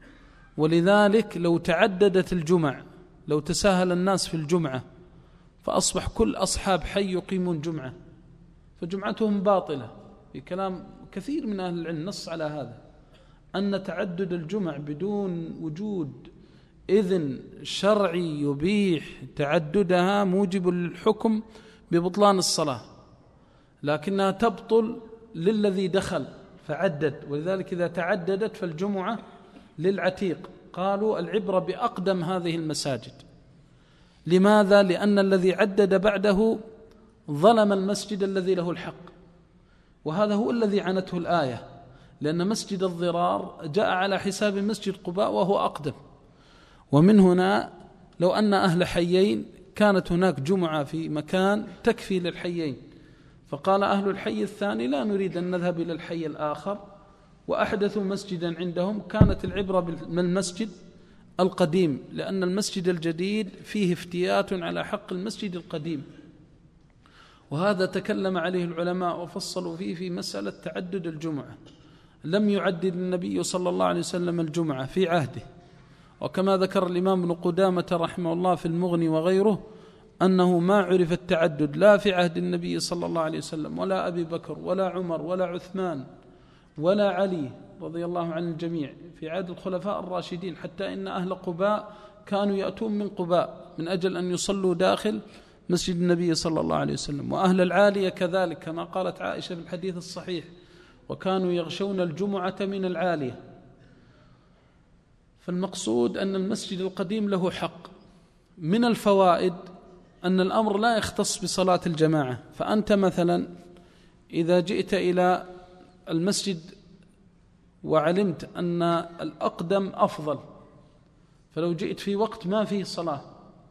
ولذلك لو تعددت الجمع، لو تساهل الناس في الجمعة فأصبح كل أصحاب حي يقيمون جمعة، فجمعتهم باطلة. في كلام كثير من أهل العلم نص على هذا، أن تعدد الجمع بدون وجود إذن شرعي يبيح تعددها موجب للحكم ببطلان الصلاة، لكنها تبطل للذي دخل فعدد. ولذلك إذا تعددت فالجمعة للعتيق. قالوا العبرة بأقدم هذه المساجد. لماذا؟ لأن الذي عدد بعده ظلم المسجد الذي له الحق، وهذا هو الذي عنته الآية، لأن مسجد الضرار جاء على حساب مسجد قباء وهو أقدم. ومن هنا لو أن أهل حيين كانت هناك جمعة في مكان تكفي للحيين، فقال أهل الحي الثاني لا نريد أن نذهب إلى الحي الآخر، وأحدثوا مسجدا عندهم، كانت العبرة بالمسجد القديم، لأن المسجد الجديد فيه افتيات على حق المسجد القديم. وهذا تكلم عليه العلماء وفصلوا فيه في مسألة تعدد الجمعة. لم يعدد النبي صلى الله عليه وسلم الجمعة في عهده، وكما ذكر الإمام ابن قدامة رحمه الله في المغني وغيره أنه ما عرف التعدد لا في عهد النبي صلى الله عليه وسلم ولا أبي بكر ولا عمر ولا عثمان ولا علي رضي الله عن الجميع في عهد الخلفاء الراشدين، حتى إن أهل قباء كانوا يأتون من قباء من أجل أن يصلوا داخل مسجد النبي صلى الله عليه وسلم، وأهل العالية كذلك كما قالت عائشة في الحديث الصحيح، وكانوا يغشون الجمعة من العالية. فالمقصود أن المسجد القديم له حق. من الفوائد أن الأمر لا يختص بصلاة الجماعة، فأنت مثلا إذا جئت إلى المسجد وعلمت أن الأقدم أفضل، فلو جئت في وقت ما فيه صلاة،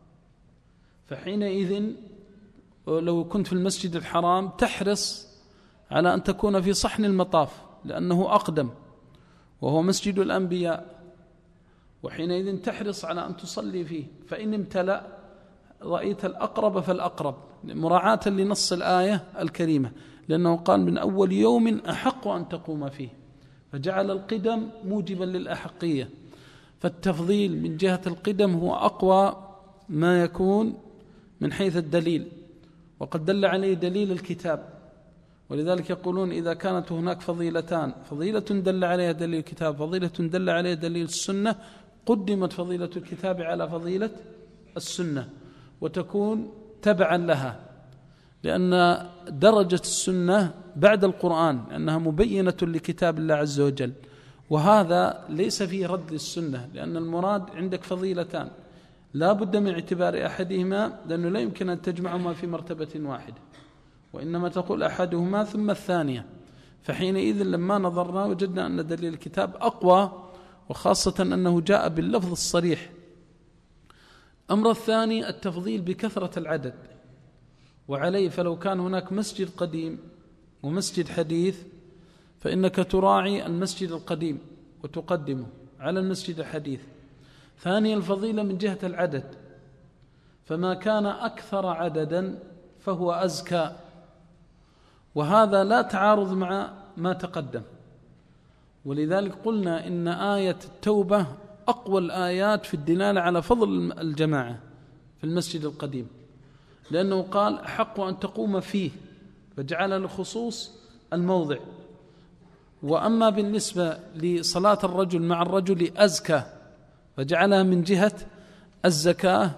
فحينئذ لو كنت في المسجد الحرام تحرص على أن تكون في صحن المطاف، لأنه أقدم وهو مسجد الأنبياء، وحينئذ تحرص على أن تصلي فيه. فإن امتلأ رأيت الأقرب فالأقرب، مراعاة لنص الآية الكريمة، لأنه قال من أول يوم أحق أن تقوم فيه، فجعل القدم موجبا للأحقية. فالتفضيل من جهة القدم هو أقوى ما يكون من حيث الدليل، وقد دل عليه دليل الكتاب. ولذلك يقولون إذا كانت هناك فضيلتان، فضيلة دل عليها دليل الكتاب، فضيلة دل عليها دليل السنة، قدمت فضيلة الكتاب على فضيلة السنة وتكون تبعا لها، لأن درجة السنة بعد القرآن أنها مبينة لكتاب الله عز وجل، وهذا ليس فيه رد للسنة، لأن المراد عندك فضيلتان لا بد من اعتبار أحدهما، لأنه لا يمكن أن تجمعهما في مرتبة واحدة، وإنما تقول أحدهما ثم الثانية. فحينئذ لما نظرنا وجدنا أن دليل الكتاب أقوى، وخاصة أنه جاء باللفظ الصريح. الأمر الثاني التفضيل بكثرة العدد، وعليه فلو كان هناك مسجد قديم ومسجد حديث فإنك تراعي المسجد القديم وتقدمه على المسجد الحديث. ثانيا الفضيلة من جهة العدد، فما كان أكثر عددا فهو أزكى، وهذا لا تعارض مع ما تقدم. ولذلك قلنا إن آية التوبة أقوى الآيات في الدلالة على فضل الجماعة في المسجد القديم، لأنه قال أحق أن تقوم فيه، فجعل لخصوص الموضع. وأما بالنسبة لصلاة الرجل مع الرجل أزكى، فجعلها من جهة الزكاة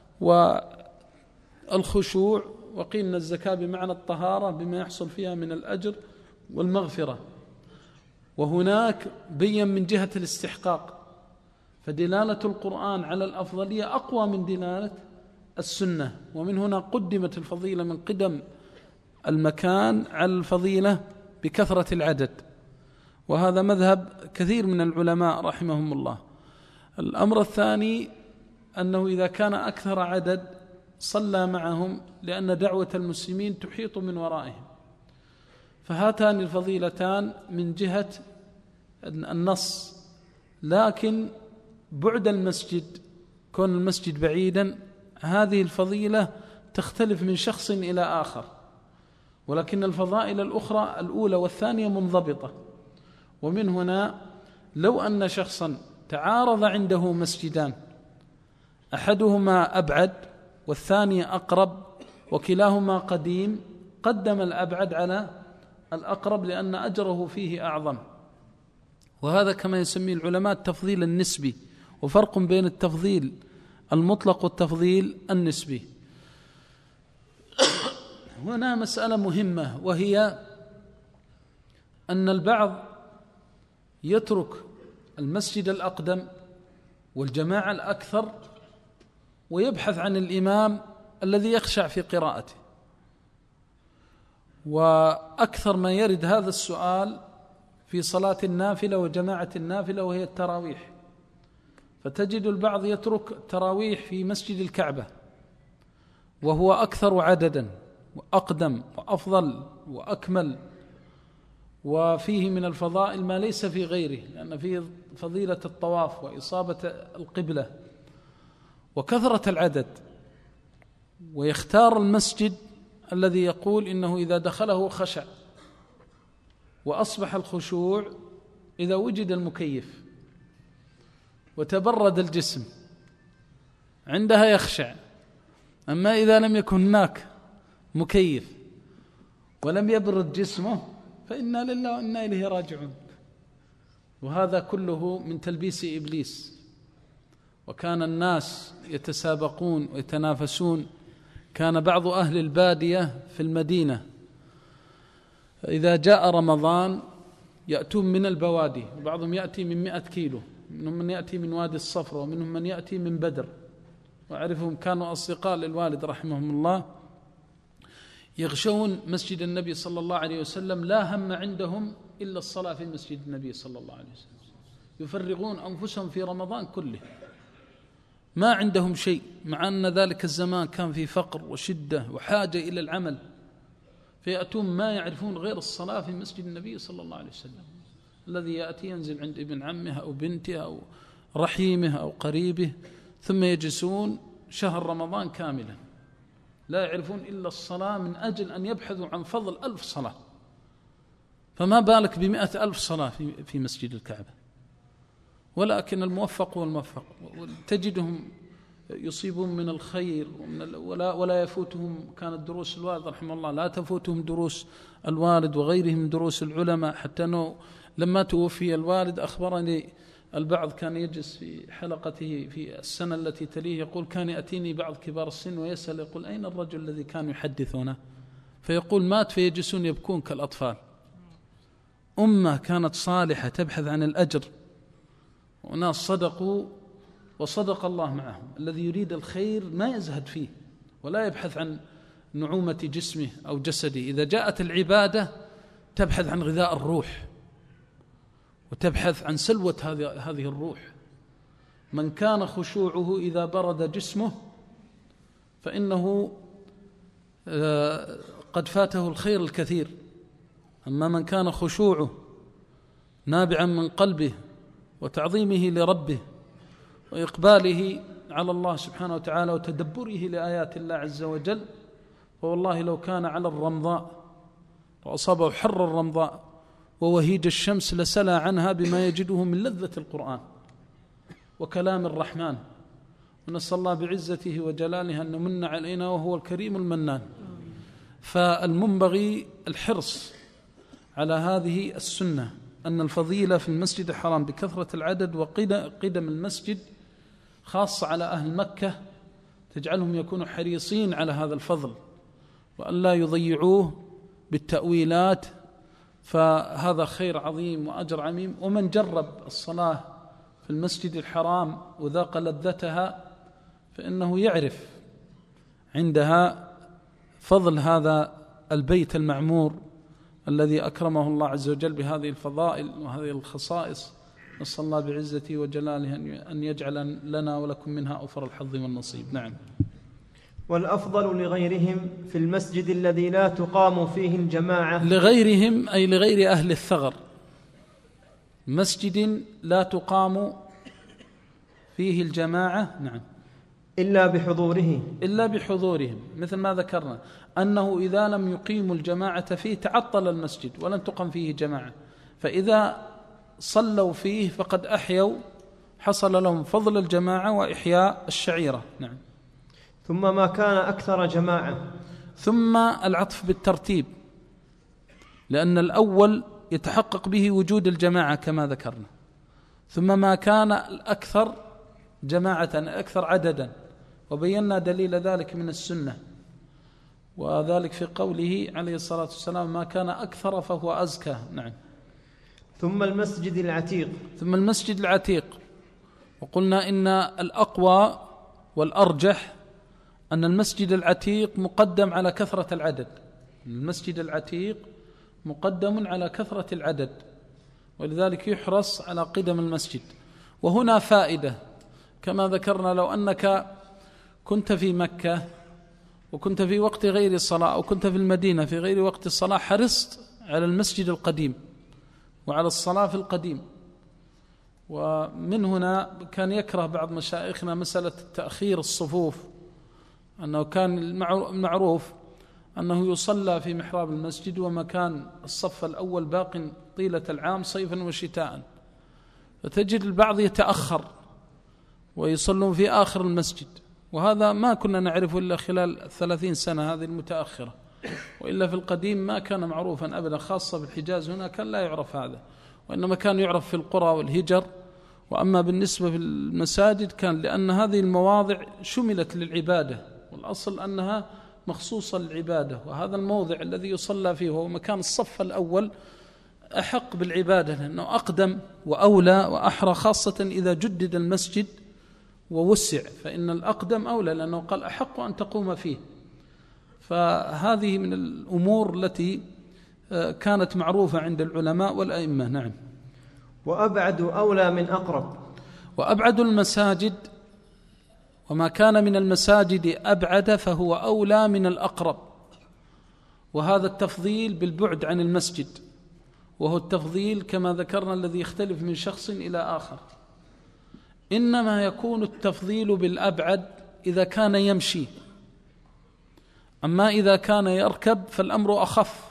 والخشوع، وقيل أن الزكاة بمعنى الطهارة بما يحصل فيها من الأجر والمغفرة. وهناك بين من جهة الاستحقاق، فدلالة القرآن على الأفضلية أقوى من دلالة السنة، ومن هنا قدمت الفضيلة من قدم المكان على الفضيلة بكثرة العدد، وهذا مذهب كثير من العلماء رحمهم الله. الأمر الثاني أنه إذا كان أكثر عدد صلى معهم، لأن دعوة المسلمين تحيط من ورائهم، فهاتان الفضيلتان من جهة النص. لكن بعد المسجد، كون المسجد بعيدا، هذه الفضيلة تختلف من شخص إلى آخر، ولكن الفضائل الأخرى الأولى والثانية منضبطة. ومن هنا لو أن شخصا تعارض عنده مسجدان، أحدهما أبعد والثاني أقرب وكلاهما قديم، قدم الأبعد على الأقرب لأن أجره فيه أعظم. وهذا كما يسميه العلماء التفضيل النسبي، وفرق بين التفضيل المطلق والتفضيل النسبي. هنا مسألة مهمة، وهي أن البعض يترك المسجد الأقدم والجماعة الأكثر ويبحث عن الإمام الذي يخشع في قراءته. وأكثر ما يرد هذا السؤال في صلاة النافلة وجماعة النافلة، وهي التراويح، فتجد البعض يترك التراويح في مسجد الكعبة وهو أكثر عددا وأقدم وأفضل وأكمل، وفيه من الفضائل ما ليس في غيره، لأن فيه فضيلة الطواف وإصابة القبلة وكثرة العدد، ويختار المسجد الذي يقول إنه إذا دخله خشع، وأصبح الخشوع إذا وجد المكيف وتبرد الجسم، عندها يخشع. أما إذا لم يكن هناك مكيف ولم يبرد جسمه فإنا لله وإنا إليه راجعون. وهذا كله من تلبيس إبليس. وكان الناس يتسابقون ويتنافسون. كان بعض أهل البادية في المدينة إذا جاء رمضان يأتون من البوادي، وبعضهم يأتي من مئة كيلو، منهم من يأتي من وادي الصفر، ومنهم من يأتي من بدر، وأعرفهم كانوا أصدقاء للوالد رحمهم الله، يغشون مسجد النبي صلى الله عليه وسلم، لا هم عندهم إلا الصلاة في مسجد النبي صلى الله عليه وسلم، يفرغون أنفسهم في رمضان كله، ما عندهم شيء، مع أن ذلك الزمان كان في فقر وشدة وحاجة إلى العمل، فيأتون ما يعرفون غير الصلاة في مسجد النبي صلى الله عليه وسلم. الذي يأتي ينزل عند ابن عمه أو بنته أو رحيمه أو قريبه، ثم يجلسون شهر رمضان كاملا لا يعرفون إلا الصلاة، من أجل أن يبحثوا عن فضل ألف صلاة، فما بالك بمئة ألف صلاة في مسجد الكعبة. ولكن الموفق والموفق تجدهم يصيبون من الخير ومن ولا, ولا يفوتهم. كانت دروس الوالد رحمه الله لا تفوتهم دروس الوالد وغيرهم من دروس العلماء، حتى أنه لما توفي الوالد أخبرني البعض كان يجلس في حلقته في السنة التي تليه، يقول كان يأتيني بعض كبار السن ويسأل، يقول أين الرجل الذي كان يحدثنا؟ فيقول مات، فيجلسون يبكون كالأطفال. أمة كانت صالحة تبحث عن الأجر، وناس صدقوا وصدق الله معهم. الذي يريد الخير ما يزهد فيه ولا يبحث عن نعومة جسمه أو جسده. إذا جاءت العبادة تبحث عن غذاء الروح وتبحث عن سلوة هذه الروح. من كان خشوعه إذا برد جسمه فإنه قد فاته الخير الكثير. أما من كان خشوعه نابعا من قلبه وتعظيمه لربه وإقباله على الله سبحانه وتعالى وتدبره لآيات الله عز وجل، فوالله لو كان على الرمضاء وأصابه حر الرمضاء ووهيج الشمس لسلى عنها بما يجده من لذة القرآن وكلام الرحمن. ونسأل الله بعزته وجلاله أن نمن علينا وهو الكريم المنان. فالمنبغي الحرص على هذه السنة، أن الفضيلة في المسجد الحرام بكثرة العدد وقدم المسجد خاصة على أهل مكة تجعلهم يكونوا حريصين على هذا الفضل، وأن لا يضيعوه بالتأويلات فهذا خير عظيم وأجر عميم. ومن جرب الصلاة في المسجد الحرام وذاق لذتها فإنه يعرف عندها فضل هذا البيت المعمور الذي أكرمه الله عز وجل بهذه الفضائل وهذه الخصائص. نسأل الله بعزته وجلاله أن يجعل لنا ولكم منها أوفر الحظ والنصيب. نعم. والأفضل لغيرهم في المسجد الذي لا تقام فيه الجماعة. لغيرهم أي لغير أهل الثغر، مسجد لا تقام فيه الجماعة. نعم. إلا بحضوره إلا بحضورهم، مثل ما ذكرنا أنه إذا لم يقيموا الجماعة فيه تعطل المسجد ولن تقم فيه جماعة، فإذا صلوا فيه فقد أحيوا، حصل لهم فضل الجماعة وإحياء الشعيرة. نعم. ثم ما كان أكثر جماعة. ثم العطف بالترتيب، لأن الأول يتحقق به وجود الجماعة كما ذكرنا، ثم ما كان الأكثر جماعة أكثر عددا، وبينا دليل ذلك من السنة، وذلك في قوله عليه الصلاة والسلام ما كان أكثر فهو أزكى. نعم. ثم المسجد العتيق. ثم المسجد العتيق، وقلنا إن الأقوى والأرجح أن المسجد العتيق مقدم على كثرة العدد. المسجد العتيق مقدم على كثرة العدد، ولذلك يحرص على قدم المسجد. وهنا فائدة كما ذكرنا، لو أنك كنت في مكة وكنت في وقت غير الصلاة، أو كنت في المدينة في غير وقت الصلاة، حرصت على المسجد القديم وعلى الصلاة في القديم. ومن هنا كان يكره بعض مشايخنا مسألة تأخير الصفوف، أنه كان المعروف أنه يصلى في محراب المسجد ومكان الصف الأول باق طيلة العام صيفا وشتاء، فتجد البعض يتأخر ويصلون في آخر المسجد، وهذا ما كنا نعرفه إلا خلال الثلاثين سنة هذه المتأخرة، وإلا في القديم ما كان معروفا أبدا، خاصة في الحجاز هنا كان لا يعرف هذا، وإنما كان يعرف في القرى والهجر. وأما بالنسبة في المساجد كان لأن هذه المواضع شملت للعبادة، والأصل أنها مخصوصة للعبادة، وهذا الموضع الذي يصلى فيه هو مكان الصف الأول أحق بالعبادة، لأنه أقدم وأولى وأحرى، خاصة إذا جدد المسجد ووسع، فإن الأقدم أولى، لأنه قال أحق أن تقوم فيه. فهذه من الأمور التي كانت معروفة عند العلماء والأئمة. نعم. وأبعد أولى من أقرب. وأبعد المساجد، وما كان من المساجد أبعد فهو أولى من الأقرب، وهذا التفضيل بالبعد عن المسجد، وهو التفضيل كما ذكرنا الذي يختلف من شخص إلى آخر. إنما يكون التفضيل بالأبعد إذا كان يمشي، أما إذا كان يركب فالأمر أخف،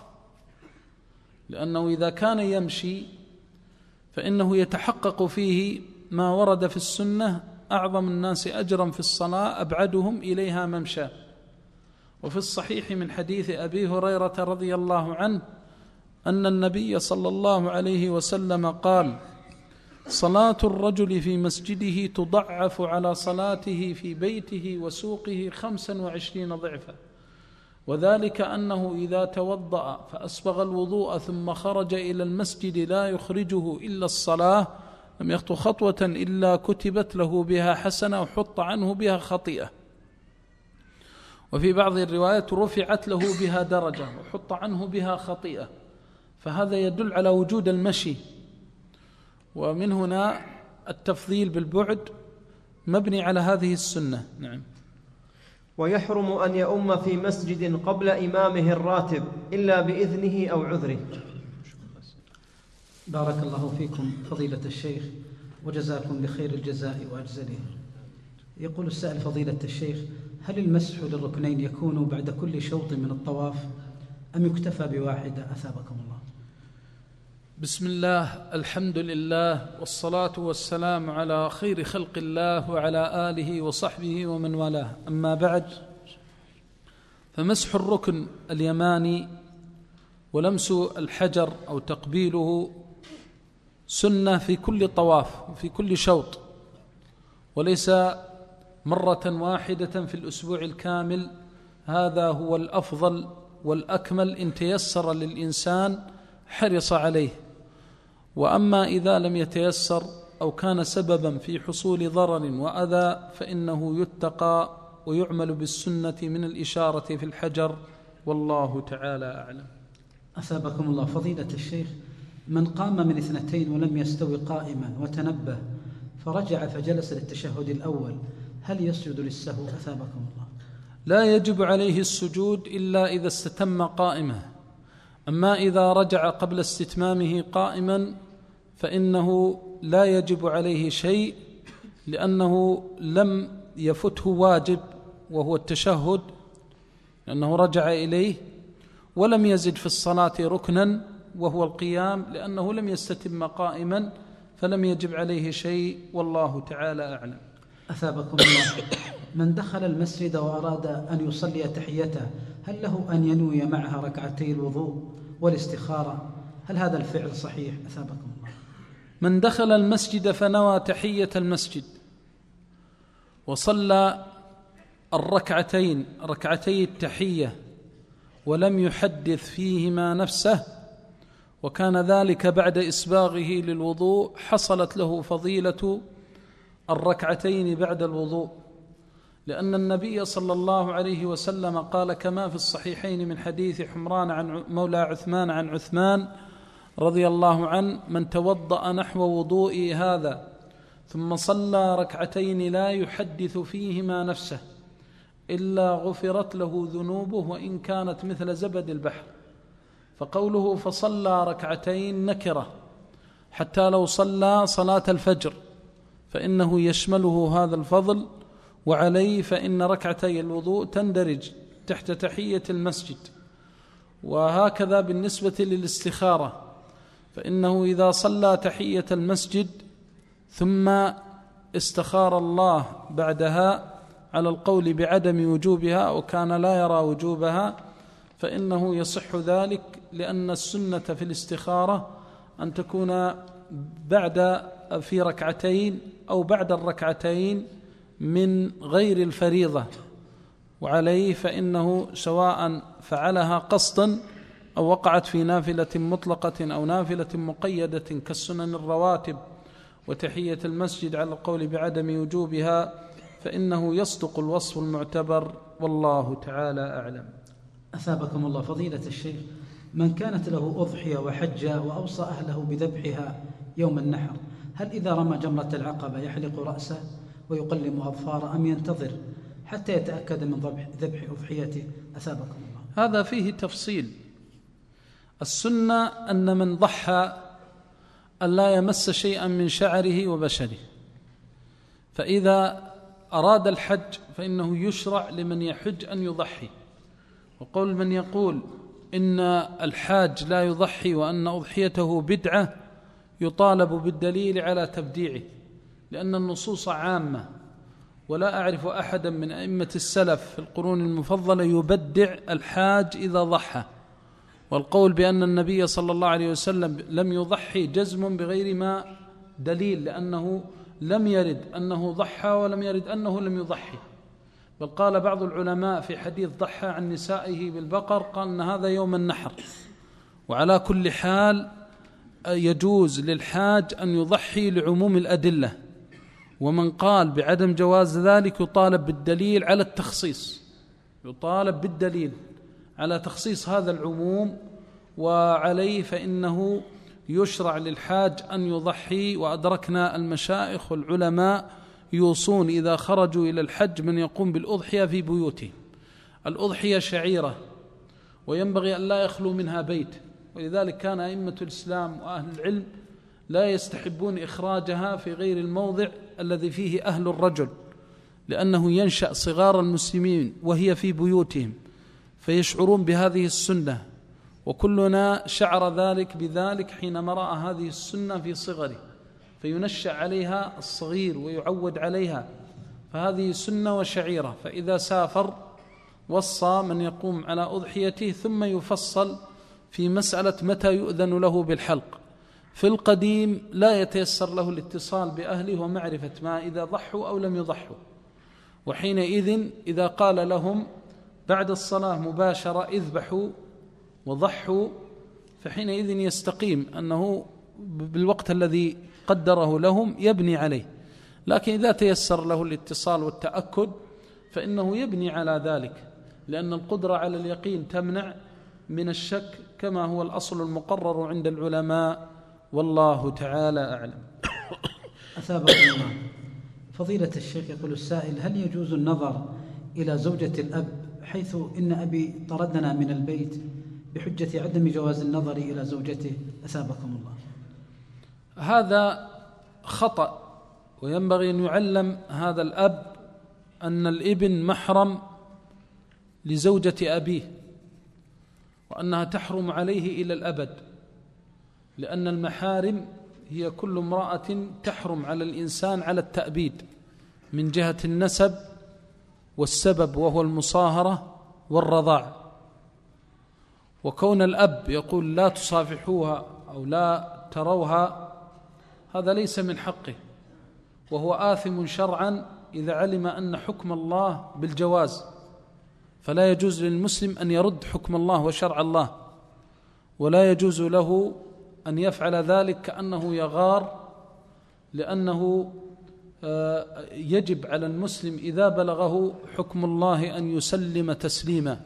لأنه إذا كان يمشي فإنه يتحقق فيه ما ورد في السنة: أعظم الناس أجرا في الصلاة أبعدهم إليها ممشى. وفي الصحيح من حديث أبي هريرة رضي الله عنه أن النبي صلى الله عليه وسلم قال: صلاة الرجل في مسجده تضعف على صلاته في بيته وسوقه خمسا وعشرين ضعفا، وذلك أنه إذا توضأ فأسبغ الوضوء ثم خرج إلى المسجد لا يخرجه إلا الصلاة لم يخطو خطوة إلا كتبت له بها حسنة وحط عنه بها خطيئة، وفي بعض الروايات رفعت له بها درجة وحط عنه بها خطيئة. فهذا يدل على وجود المشي، ومن هنا التفضيل بالبعد مبني على هذه السنة. نعم. ويحرم أن يؤم في مسجد قبل إمامه الراتب إلا بإذنه أو عذره. بارك الله فيكم فضيلة الشيخ وجزاكم بخير الجزاء وأجزله. يقول السائل: فضيلة الشيخ، هل المسح للركنين يكون بعد كل شوط من الطواف أم يكتفى بواحدة؟ أثابكم الله. بسم الله، الحمد لله، والصلاة والسلام على خير خلق الله وعلى آله وصحبه ومن والاه. أما بعد، فمسح الركن اليماني ولمس الحجر أو تقبيله سنة في كل طواف وفي كل شوط، وليس مرة واحدة في الأسبوع الكامل. هذا هو الأفضل والأكمل إن تيسر للإنسان حرص عليه. وأما إذا لم يتيسر أو كان سببا في حصول ضرر وأذى فإنه يتقى ويعمل بالسنة من الإشارة في الحجر، والله تعالى أعلم. أثابكم الله. فضيلة الشيخ، من قام من اثنتين ولم يستوي قائما وتنبه فرجع فجلس للتشهد الأول، هل يسجد للسهو؟ أثابكم الله. لا يجب عليه السجود إلا إذا استتم قائمة. أما إذا رجع قبل استتمامه قائما فإنه لا يجب عليه شيء، لأنه لم يفته واجب وهو التشهد، لأنه رجع إليه، ولم يزد في الصلاة ركنا وهو القيام، لأنه لم يستتم قائما فلم يجب عليه شيء، والله تعالى أعلم. أثابكم الله. من دخل المسجد وأراد أن يصلي تحيته، هل له أن ينوي معها ركعتي الوضوء والاستخارة؟ هل هذا الفعل صحيح؟ أثابكم الله. من دخل المسجد فنوى تحية المسجد وصلى الركعتين ركعتي التحية ولم يحدث فيهما نفسه، وكان ذلك بعد إسباغه للوضوء، حصلت له فضيلة الركعتين بعد الوضوء، لأن النبي صلى الله عليه وسلم قال كما في الصحيحين من حديث حمران عن مولى عثمان عن عثمان رضي الله عنه: من توضأ نحو وضوئي هذا ثم صلى ركعتين لا يحدث فيهما نفسه إلا غفرت له ذنوبه وإن كانت مثل زبد البحر. فقوله فصلى ركعتين نكرة، حتى لو صلى صلاة الفجر فإنه يشمله هذا الفضل، وعليه فإن ركعتي الوضوء تندرج تحت تحية المسجد. وهكذا بالنسبة للاستخارة، فإنه إذا صلى تحية المسجد ثم استخار الله بعدها على القول بعدم وجوبها وكان لا يرى وجوبها فإنه يصح ذلك، لأن السنة في الاستخارة أن تكون بعد في ركعتين أو بعد الركعتين من غير الفريضة، وعليه فإنه سواء فعلها قصدا أو وقعت في نافلة مطلقة أو نافلة مقيدة كالسنن الرواتب وتحية المسجد على القول بعدم وجوبها، فإنه يصدق الوصف المعتبر، والله تعالى أعلم. أثابكم الله. فضيلة الشيخ، من كانت له أضحية وحجة وأوصى أهله بذبحها يوم النحر، هل إذا رمى جمرة العقبة يحلق رأسه ويقلم أظفاره أم ينتظر حتى يتأكد من ذبح ذبح أضحيته؟ أثابكم الله. هذا فيه تفصيل. السنة أن من ضحى أن لا يمس شيئا من شعره وبشره، فإذا أراد الحج فإنه يشرع لمن يحج أن يضحي. وقول من يقول إن الحاج لا يضحي وأن أضحيته بدعة يطالب بالدليل على تبديعه، لأن النصوص عامة، ولا أعرف أحدا من أئمة السلف في القرون المفضلة يبدع الحاج إذا ضحى. والقول بأن النبي صلى الله عليه وسلم لم يضحي جزم بغير ما دليل، لأنه لم يرد أنه ضحى ولم يرد أنه لم يضحي، بل قال بعض العلماء في حديث ضحى عن نسائه بالبقر قال أن هذا يوم النحر. وعلى كل حال يجوز للحاج أن يضحي لعموم الأدلة، ومن قال بعدم جواز ذلك يطالب بالدليل على التخصيص، يطالب بالدليل على تخصيص هذا العموم، وعليه فإنه يشرع للحاج أن يضحي. وأدركنا المشايخ والعلماء يوصون إذا خرجوا إلى الحج من يقوم بالأضحية في بيوتهم. الأضحية شعيرة وينبغي أن لا يخلو منها بيت، ولذلك كان أئمة الإسلام وأهل العلم لا يستحبون إخراجها في غير الموضع الذي فيه أهل الرجل، لأنه ينشأ صغار المسلمين وهي في بيوتهم فيشعرون بهذه السنة، وكلنا شعر ذلك بذلك حينما رأى هذه السنة في صغره، فينشأ عليها الصغير ويعود عليها، فهذه سنة وشعيرة. فإذا سافر وصى من يقوم على أضحيته، ثم يفصل في مسألة متى يؤذن له بالحلق. في القديم لا يتيسر له الاتصال بأهله ومعرفة ما إذا ضحوا أو لم يضحوا، وحينئذ إذا قال لهم بعد الصلاة مباشرة اذبحوا وضحوا، فحينئذ يستقيم أنه بالوقت الذي قدره لهم يبني عليه. لكن إذا تيسر له الاتصال والتأكد فإنه يبني على ذلك، لأن القدرة على اليقين تمنع من الشك كما هو الأصل المقرر عند العلماء، والله تعالى أعلم. أثابكم الله. فضيلة الشيخ، يقول السائل: هل يجوز النظر إلى زوجة الأب حيث إن أبي طردنا من البيت بحجة عدم جواز النظر إلى زوجته؟ أثابكم الله. هذا خطأ، وينبغي أن يعلم هذا الأب أن الابن محرم لزوجة أبيه، وأنها تحرم عليه إلى الأبد، لأن المحارم هي كل امرأة تحرم على الإنسان على التأبيد من جهة النسب والسبب وهو المصاهرة والرضاع. وكون الأب يقول لا تصافحوها أو لا تروها هذا ليس من حقه، وهو آثم شرعا إذا علم أن حكم الله بالجواز، فلا يجوز للمسلم أن يرد حكم الله وشرع الله، ولا يجوز له أن يفعل ذلك كأنه يغار، لأنه يجب على المسلم إذا بلغه حكم الله أن يسلم تسليما،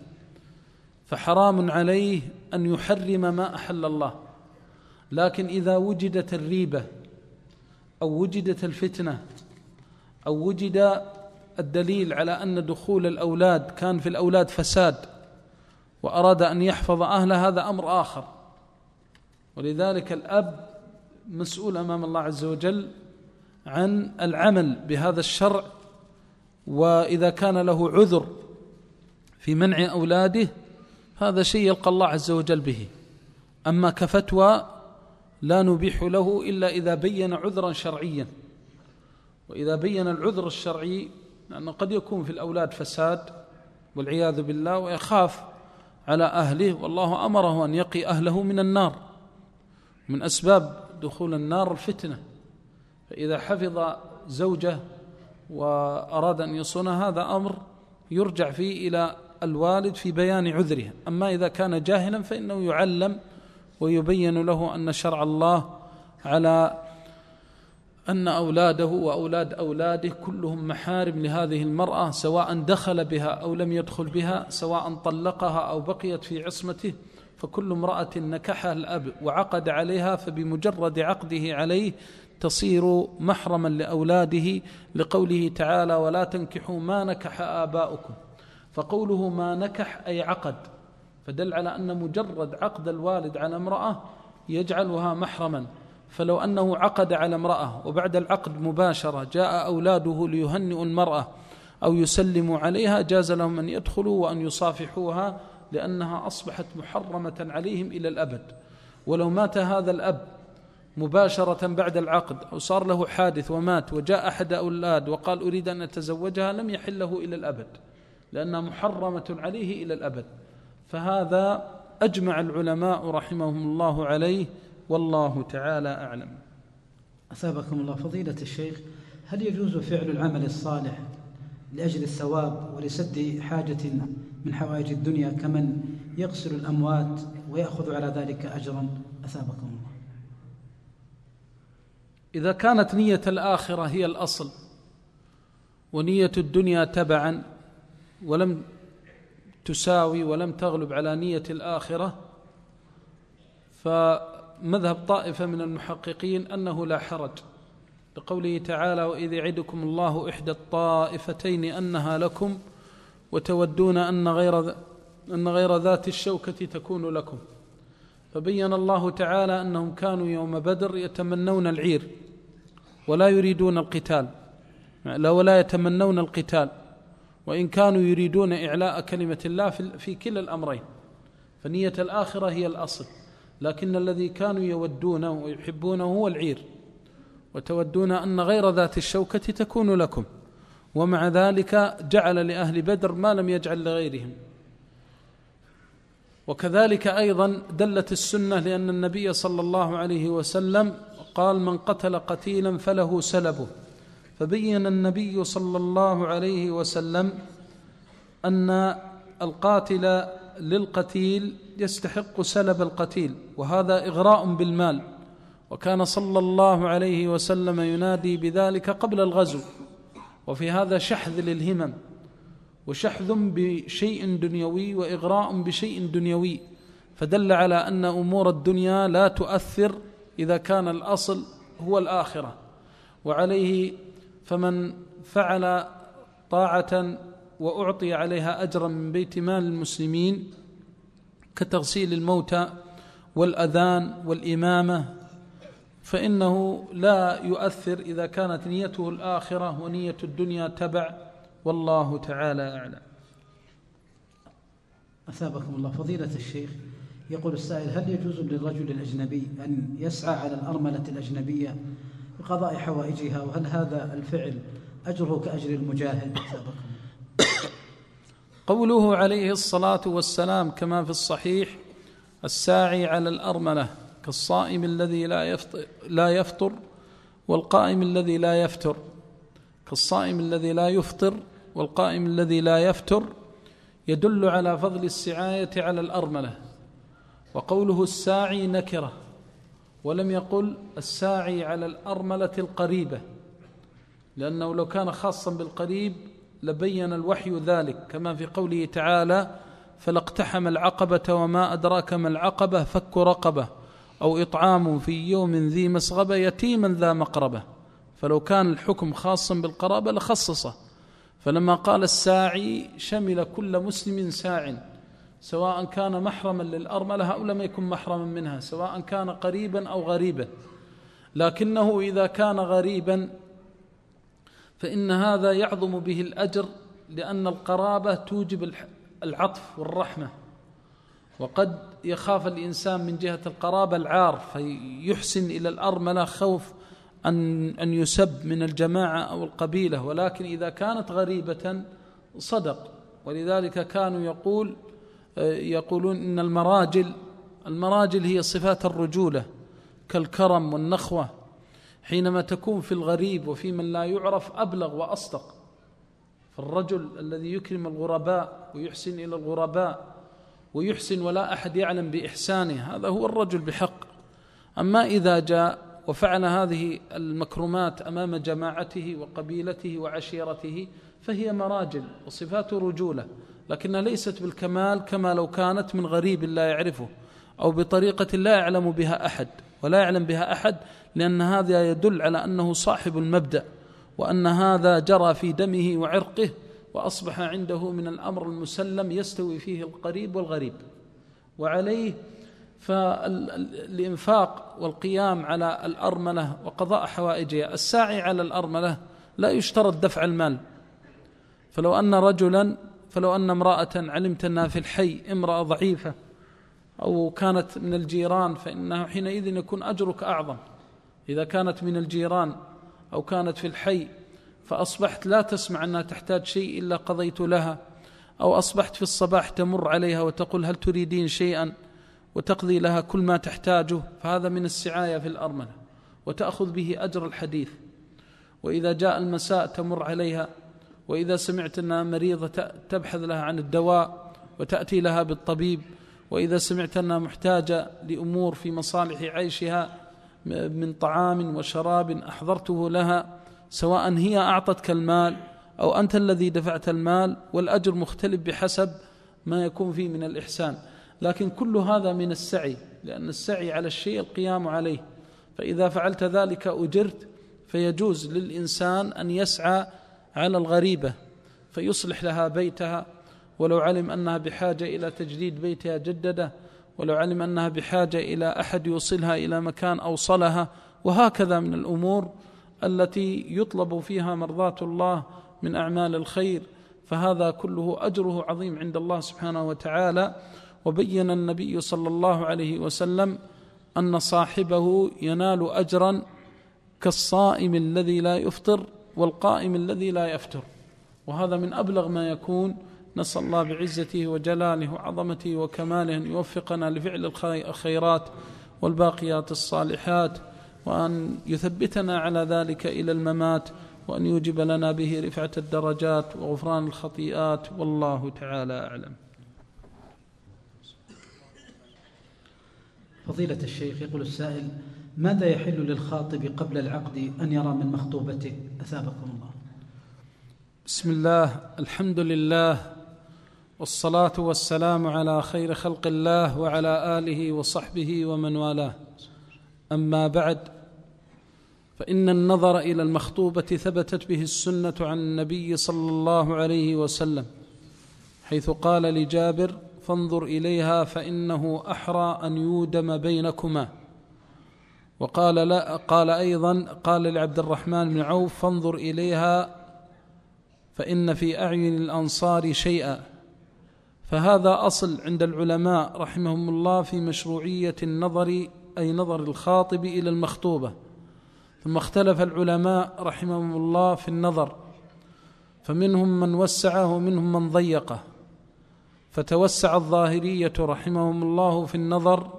فحرام عليه أن يحرم ما أحل الله. لكن إذا وجدت الريبة أو وجدت الفتنة أو وجد الدليل على أن دخول الأولاد كان في الأولاد فساد وأراد أن يحفظ أهله، هذا أمر آخر. ولذلك الأب مسؤول أمام الله عز وجل عن العمل بهذا الشرع، وإذا كان له عذر في منع أولاده هذا شيء يلقى الله عز وجل به. أما كفتوى لا نبيح له إلا إذا بين عذرا شرعيا، وإذا بين العذر الشرعي، لأنه قد يكون في الأولاد فساد والعياذ بالله ويخاف على أهله، والله أمره أن يقي أهله من النار، من أسباب دخول النار الفتنة. فإذا حفظ زوجة وأراد أن يصونها هذا أمر يرجع فيه إلى الوالد في بيان عذره. أما إذا كان جاهلا فإنه يعلم ويبين له أن شرع الله على أن أولاده وأولاد أولاده كلهم محارم لهذه المرأة، سواء دخل بها أو لم يدخل بها، سواء طلقها أو بقيت في عصمته، فكل امرأة نكحها الأب وعقد عليها فبمجرد عقده عليه تصير محرما لأولاده، لقوله تعالى: ولا تنكحوا ما نكح آباؤكم. فقوله ما نكح أي عقد، فدل على أن مجرد عقد الوالد على امرأة يجعلها محرما. فلو أنه عقد على امرأة وبعد العقد مباشرة جاء أولاده ليهنئوا المرأة أو يسلموا عليها، جاز لهم أن يدخلوا وأن يصافحوها، لأنها أصبحت محرمة عليهم إلى الأبد. ولو مات هذا الأب مباشرة بعد العقد أو صار له حادث ومات وجاء أحد أولاد وقال أريد أن أتزوجها، لم يحله إلى الأبد، لأنها محرمة عليه إلى الأبد. فهذا أجمع العلماء رحمهم الله عليه، والله تعالى أعلم. أثابكم الله. فضيلة الشيخ، هل يجوز فعل العمل الصالح لأجل الثواب ولسد حاجة من حوائج الدنيا كمن يغسل الأموات ويأخذ على ذلك أجرا؟ أثابكم الله. إذا كانت نية الآخرة هي الأصل ونية الدنيا تبعا ولم تساوي ولم تغلب على نية الآخرة، فمذهب طائفة من المحققين أنه لا حرج، لقوله تعالى: وإذ يعدكم الله إحدى الطائفتين أنها لكم وتودون أن غير أن غير ذات الشوكة تكون لكم. فبين الله تعالى أنهم كانوا يوم بدر يتمنون العير ولا يريدون القتال، لا ولا يتمنون القتال، وإن كانوا يريدون إعلاء كلمة الله في كلا الأمرين. فنية الآخرة هي الأصل، لكن الذي كانوا يودونه ويحبونه هو العير، وتودون أن غير ذات الشوكة تكون لكم، ومع ذلك جعل لأهل بدر ما لم يجعل لغيرهم. وكذلك أيضا دلت السنة، لأن النبي صلى الله عليه وسلم قال: من قتل قتيلا فله سلبه. فبين النبي صلى الله عليه وسلم أن القاتل للقتيل يستحق سلب القتيل، وهذا إغراء بالمال، وكان صلى الله عليه وسلم ينادي بذلك قبل الغزو. وفي هذا شحذ للهمم وشحذ بشيء دنيوي وإغراء بشيء دنيوي، فدل على أن أمور الدنيا لا تؤثر إذا كان الأصل هو الآخرة. وعليه فمن فعل طاعة وأعطي عليها أجرا من بيت مال المسلمين كتغسيل الموتى والأذان والإمامة فإنه لا يؤثر إذا كانت نيته الآخرة ونية الدنيا تبع، والله تعالى أعلم. أثابكم الله. فضيلة الشيخ، يقول السائل: هل يجوز للرجل الأجنبي أن يسعى على الأرملة الأجنبية بقضاء حوائجها؟ وهل هذا الفعل أجره كأجر المجاهد؟ أثابكم. قوله عليه الصلاة والسلام كما في الصحيح: الساعي على الأرملة كالصائم الذي لا يفطر, لا يفطر والقائم الذي لا يفتر كالصائم الذي لا يفطر والقائم الذي لا يفتر، يدل على فضل السعاية على الأرملة. وقوله الساعي نكرة، ولم يقل الساعي على الأرملة القريبة، لأنه لو كان خاصا بالقريب لبين الوحي ذلك، كما في قوله تعالى: فلاقتحم العقبة وما أدراك ما العقبة فك رقبة أو إطعام في يوم ذي مسغبة يتيما ذا مقربة. فلو كان الحكم خاصا بالقرابة لخصصه، فلما قال الساعي شمل كل مسلم ساع، سواء كان محرما للأرملة أو لم يكن محرما منها، سواء كان قريبا أو غريبا. لكنه إذا كان غريبا فإن هذا يعظم به الأجر، لأن القرابة توجب العطف والرحمة، وقد يخاف الإنسان من جهة القرابة العار فيحسن إلى الأرملة خوف أن أن يسب من الجماعة أو القبيلة. ولكن إذا كانت غريبة صدق. ولذلك كانوا يقول يقولون إن المراجل المراجل هي صفات الرجولة كالكرم والنخوة، حينما تكون في الغريب وفي من لا يعرف أبلغ وأصدق. فالرجل الذي يكرم الغرباء ويحسن إلى الغرباء ويحسن ولا أحد يعلم بإحسانه، هذا هو الرجل بحق. أما إذا جاء وفعل هذه المكرمات أمام جماعته وقبيلته وعشيرته فهي مراجل وصفات رجولة، لكنها ليست بالكمال كما لو كانت من غريب لا يعرفه أو بطريقة لا يعلم بها أحد ولا يعلم بها أحد، لأن هذا يدل على أنه صاحب المبدأ، وأن هذا جرى في دمه وعرقه وأصبح عنده من الأمر المسلم يستوي فيه القريب والغريب. وعليه فالإنفاق والقيام على الأرملة وقضاء حوائجها. الساعي على الأرملة لا يشترط دفع المال، فلو أن رجلا فلو أن امرأة علمت أنها في الحي امرأة ضعيفة أو كانت من الجيران، فإنه حينئذ يكون أجرك أعظم. إذا كانت من الجيران أو كانت في الحي فأصبحت لا تسمع أنها تحتاج شيء إلا قضيت لها، أو أصبحت في الصباح تمر عليها وتقول هل تريدين شيئا وتقضي لها كل ما تحتاجه، فهذا من السعاية في الأرملة وتأخذ به أجر الحديث. وإذا جاء المساء تمر عليها، وإذا سمعت أنها مريضة تبحث لها عن الدواء وتأتي لها بالطبيب، وإذا سمعت أنها محتاجة لأمور في مصالح عيشها من طعام وشراب أحضرته لها، سواء هي أعطتك المال أو أنت الذي دفعت المال، والأجر مختلف بحسب ما يكون فيه من الإحسان. لكن كل هذا من السعي، لأن السعي على الشيء القيام عليه، فإذا فعلت ذلك أجرت. فيجوز للإنسان أن يسعى على الغريبة فيصلح لها بيتها، ولو علم أنها بحاجة إلى تجديد بيتها جدده، ولو علم أنها بحاجة إلى أحد يوصلها إلى مكان أوصلها، وهكذا من الأمور التي يطلب فيها مرضاة الله من أعمال الخير، فهذا كله أجره عظيم عند الله سبحانه وتعالى. وبين النبي صلى الله عليه وسلم أن صاحبه ينال أجرا كالصائم الذي لا يفطر والقائم الذي لا يفتر، وهذا من أبلغ ما يكون. نسأل الله بعزته وجلاله وعظمته وكماله أن يوفقنا لفعل الخيرات والباقيات الصالحات، وأن يثبتنا على ذلك إلى الممات، وأن يوجب لنا به رفعة الدرجات وغفران الخطيئات، والله تعالى أعلم. فضيلة الشيخ، يقول السائل: ماذا يحل للخاطب قبل العقد أن يرى من مخطوبته؟ أثابكم الله. بسم الله، الحمد لله، والصلاة والسلام على خير خلق الله وعلى آله وصحبه ومن والاه. أما بعد، فإن النظر إلى المخطوبة ثبتت به السنة عن النبي صلى الله عليه وسلم، حيث قال لجابر: فانظر إليها فإنه أحرى أن يودم بينكما. وقال لا قال أيضا قال لعبد الرحمن بن عوف: فانظر إليها فإن في أعين الأنصار شيئا. فهذا أصل عند العلماء رحمهم الله في مشروعية النظر، أي نظر الخاطب إلى المخطوبة. ثم اختلف العلماء رحمهم الله في النظر، فمنهم من وسعه ومنهم من ضيقه. فتوسع الظاهرية رحمهم الله في النظر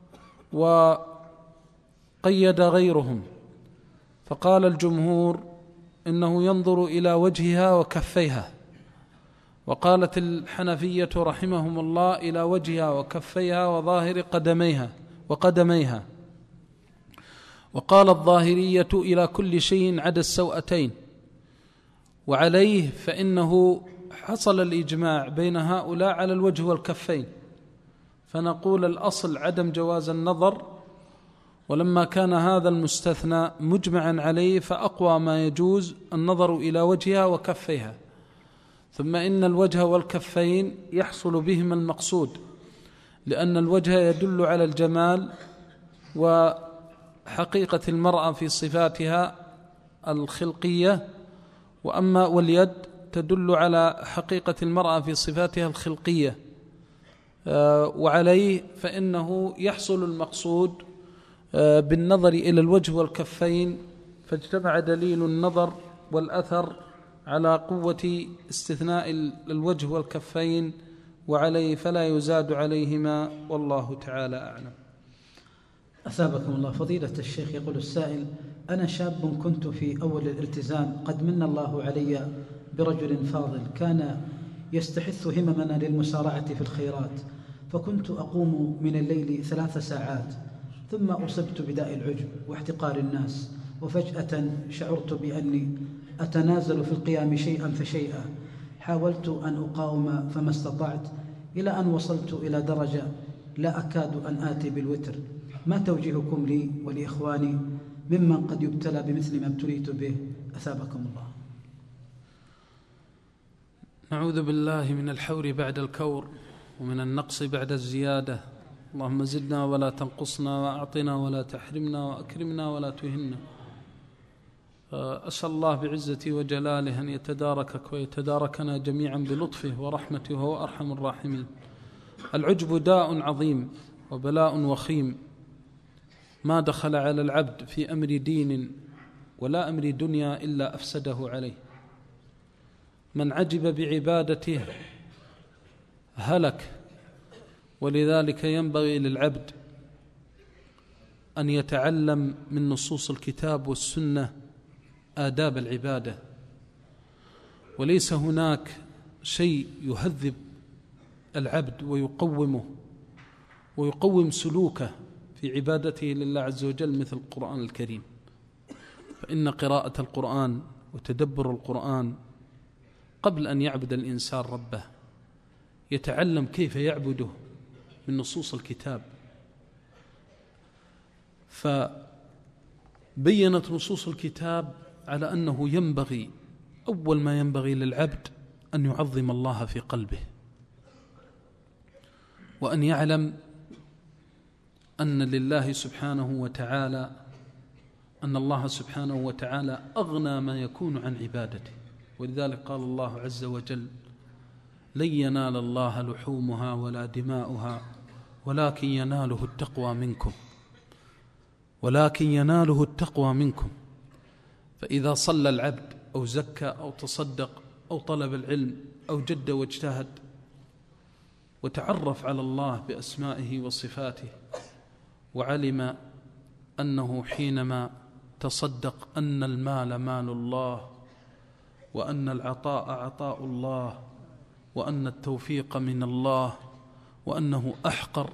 وقيد غيرهم، فقال الجمهور إنه ينظر إلى وجهها وكفيها، وقالت الحنفية رحمهم الله إلى وجهها وكفيها وظاهر قدميها وقدميها، وقال الظاهرية إلى كل شيء عدا السوأتين. وعليه فإنه حصل الإجماع بين هؤلاء على الوجه والكفين، فنقول الأصل عدم جواز النظر، ولما كان هذا المستثنى مجمعا عليه فأقوى ما يجوز النظر إلى وجهها وكفيها. ثم إن الوجه والكفين يحصل بهما المقصود، لأن الوجه يدل على الجمال وحقيقة المرأة في صفاتها الخلقية، وأما واليد تدل على حقيقة المرأة في صفاتها الخلقية. وعليه فإنه يحصل المقصود بالنظر إلى الوجه والكفين، فاجتمع دليل النظر والأثر على قوة استثناء الوجه والكفين، وعليه فلا يزاد عليهما، والله تعالى أعلم. أثابكم الله. فضيلة الشيخ، يقول السائل: أنا شاب كنت في أول الالتزام، قد من الله علي برجل فاضل كان يستحث هممنا للمسارعة في الخيرات، فكنت أقوم من الليل ثلاث ساعات، ثم أصبت بداء العجب واحتقار الناس، وفجأة شعرت بأني أتنازل في القيام شيئا فشيئا. حاولت أن أقاوم فما استطعت، إلى أن وصلت إلى درجة لا أكاد أن آتي بالوتر. ما توجيهكم لي ولإخواني ممن قد يبتلى بمثل ما ابتليت به؟ أثابكم الله. نعوذ بالله من الحور بعد الكور، ومن النقص بعد الزيادة. اللهم زدنا ولا تنقصنا، وأعطنا ولا تحرمنا، وأكرمنا ولا تهنا. أسأل الله بعزتي وجلاله أن يتداركك ويتداركنا جميعا بلطفه ورحمته، وهو أرحم الراحمين. العجب داء عظيم وبلاء وخيم، ما دخل على العبد في أمر دين ولا أمر دنيا إلا أفسده عليه. من عجب بعبادته هلك، ولذلك ينبغي للعبد أن يتعلم من نصوص الكتاب والسنة آداب العبادة، وليس هناك شيء يهذب العبد ويقومه ويقوم سلوكه في عبادته لله عز وجل مثل القرآن الكريم. فإن قراءة القرآن وتدبر القرآن قبل أن يعبد الإنسان ربه يتعلم كيف يعبده من نصوص الكتاب. فبينت نصوص الكتاب على أنه ينبغي، أول ما ينبغي للعبد أن يعظم الله في قلبه، وأن يعلم أن لله سبحانه وتعالى أن الله سبحانه وتعالى أغنى ما يكون عن عبادته. ولذلك قال الله عز وجل: لن ينال الله لحومها ولا دماؤها ولكن يناله التقوى منكم ولكن يناله التقوى منكم. فإذا صلى العبد أو زكى أو تصدق أو طلب العلم أو جد واجتهد وتعرف على الله بأسمائه وصفاته، وعلم أنه حينما تصدق أن المال مال الله، وأن العطاء عطاء الله، وأن التوفيق من الله، وأنه أحقر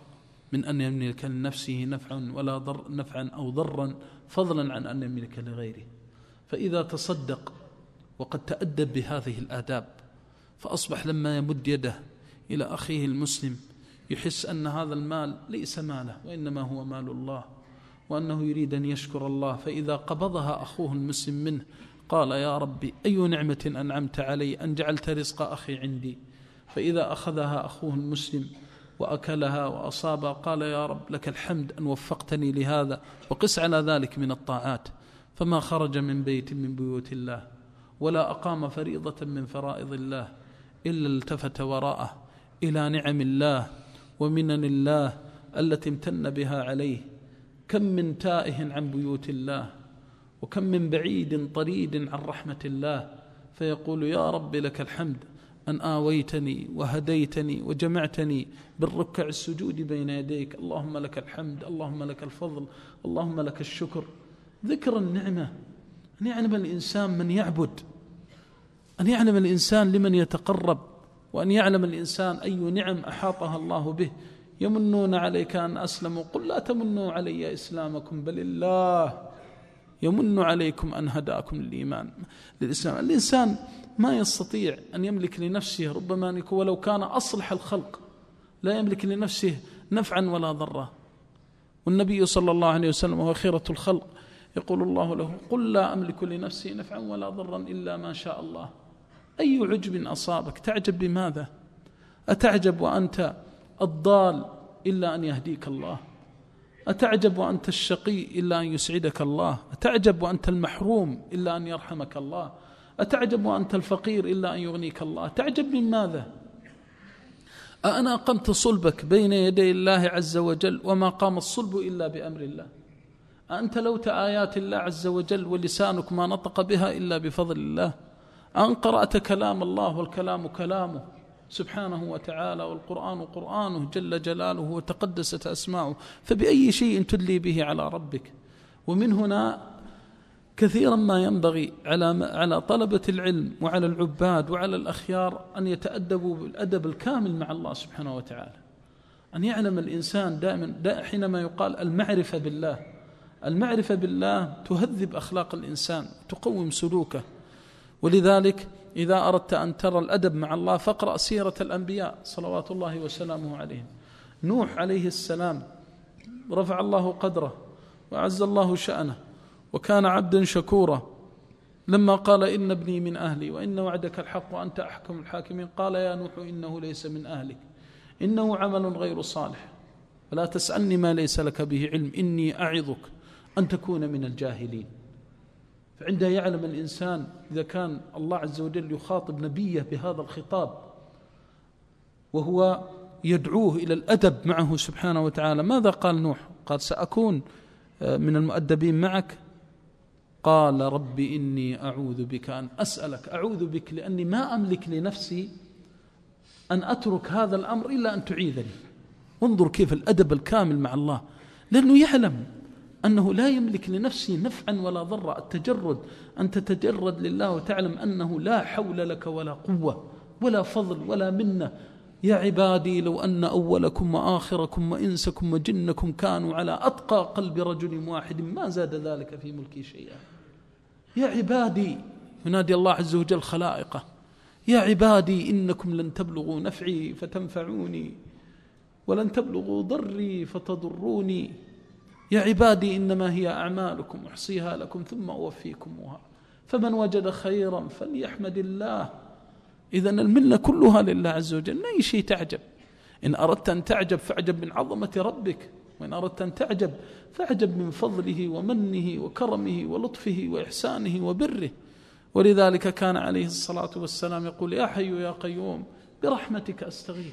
من أن يملك لنفسه نفعا ولا ضر نفعا أو ضرا فضلا عن أن يملك لغيره. فإذا تصدق وقد تأدب بهذه الآداب فأصبح لما يمد يده إلى أخيه المسلم يحس أن هذا المال ليس ماله وإنما هو مال الله، وأنه يريد أن يشكر الله. فإذا قبضها أخوه المسلم منه قال يا ربي أي نعمة أنعمت علي أن جعلت رزق أخي عندي. فإذا أخذها أخوه المسلم وأكلها وأصاب قال يا رب لك الحمد أن وفقتني لهذا، وقس على ذلك من الطاعات. فما خرج من بيت من بيوت الله ولا أقام فريضة من فرائض الله إلا التفت وراءه إلى نعم الله ومنن الله التي امتن بها عليه. كم من تائه عن بيوت الله، وكم من بعيد طريد عن رحمة الله، فيقول يا رب لك الحمد أن آويتني وهديتني وجمعتني بالركع السجود بين يديك. اللهم لك الحمد، اللهم لك الفضل، اللهم لك الشكر. ذكر النعمة، أن يعلم الإنسان من يعبد، أن يعلم الإنسان لمن يتقرب، وأن يعلم الإنسان أي نعم أحاطها الله به. يمنون عليك أن أسلموا قل لا تمنوا علي إسلامكم بل الله يمن عليكم أن هداكم للإيمان للإسلام. الإنسان ما يستطيع أن يملك لنفسه، ربما أن يكون ولو كان أصلح الخلق لا يملك لنفسه نفعا ولا ضرا. والنبي صلى الله عليه وسلم وهو خيرة الخلق يقول الله له قل لا أملك لنفسي نفعا ولا ضرا إلا ما شاء الله. أي عجب أصابك؟ تعجب بماذا؟ أتعجب وأنت الضال إلا أن يهديك الله؟ أتعجب وأنت الشقي إلا أن يسعدك الله؟ أتعجب وأنت المحروم إلا أن يرحمك الله؟ أتعجب وأنت الفقير إلا أن يغنيك الله؟ تعجب من ماذا؟ أنا أقمت صلبك بين يدي الله عز وجل وما قام الصلب إلا بأمر الله. أنت تلوت آيات الله عز وجل ولسانك ما نطق بها إلا بفضل الله. أن قرأت كلام الله والكلام كلامه سبحانه وتعالى، والقرآن قرآنه جل جلاله وتقدست أسماؤه، فبأي شيء تدلي به على ربك؟ ومن هنا كثيرا ما ينبغي على على طلبة العلم وعلى العباد وعلى الأخيار أن يتأدبوا بالأدب الكامل مع الله سبحانه وتعالى. أن يعلم الإنسان دائما دا حينما يقال المعرفة بالله، المعرفة بالله تهذب أخلاق الإنسان تقوم سلوكه. ولذلك إذا أردت أن ترى الأدب مع الله فاقرأ سيرة الأنبياء صلوات الله وسلامه عليهم. نوح عليه السلام رفع الله قدره وأعز الله شأنه وكان عبدا شكورا، لما قال إن ابني من أهلي وإن وعدك الحق وأنت أحكم الحاكمين قال يا نوح إنه ليس من أهلك إنه عمل غير صالح فلا تسألني ما ليس لك به علم إني أعظك أن تكون من الجاهلين. فعندها يعلم الإنسان إذا كان الله عز وجل يخاطب نبيه بهذا الخطاب وهو يدعوه إلى الأدب معه سبحانه وتعالى. ماذا قال نوح؟ قال سأكون من المؤدبين معك. قال رب إني أعوذ بك أن أسألك، أعوذ بك لأني ما أملك لنفسي أن أترك هذا الأمر إلا أن تعيذني. انظر كيف الأدب الكامل مع الله، لأنه يعلم أنه لا يملك لنفسه نفعا ولا ضرا. التجرد أن تتجرد لله وتعلم أنه لا حول لك ولا قوة ولا فضل ولا منة. يا عبادي لو أن أولكم وآخركم وإنسكم وجنكم كانوا على أتقى قلب رجل واحد ما زاد ذلك في ملكي شيئا. يا عبادي، ينادي الله عز وجل خلائقه، يا عبادي إنكم لن تبلغوا نفعي فتنفعوني ولن تبلغوا ضري فتضروني. يا عبادي إنما هي أعمالكم أحصيها لكم ثم أوفيكمها فمن وجد خيرا فليحمد الله. إذن المنة كلها لله عز وجل. أي شيء تعجب. إن أردت أن تعجب فاعجب من عظمة ربك، وإن أردت أن تعجب فاعجب من فضله ومنه وكرمه ولطفه وإحسانه وبره. ولذلك كان عليه الصلاة والسلام يقول يا حي يا قيوم برحمتك أستغيث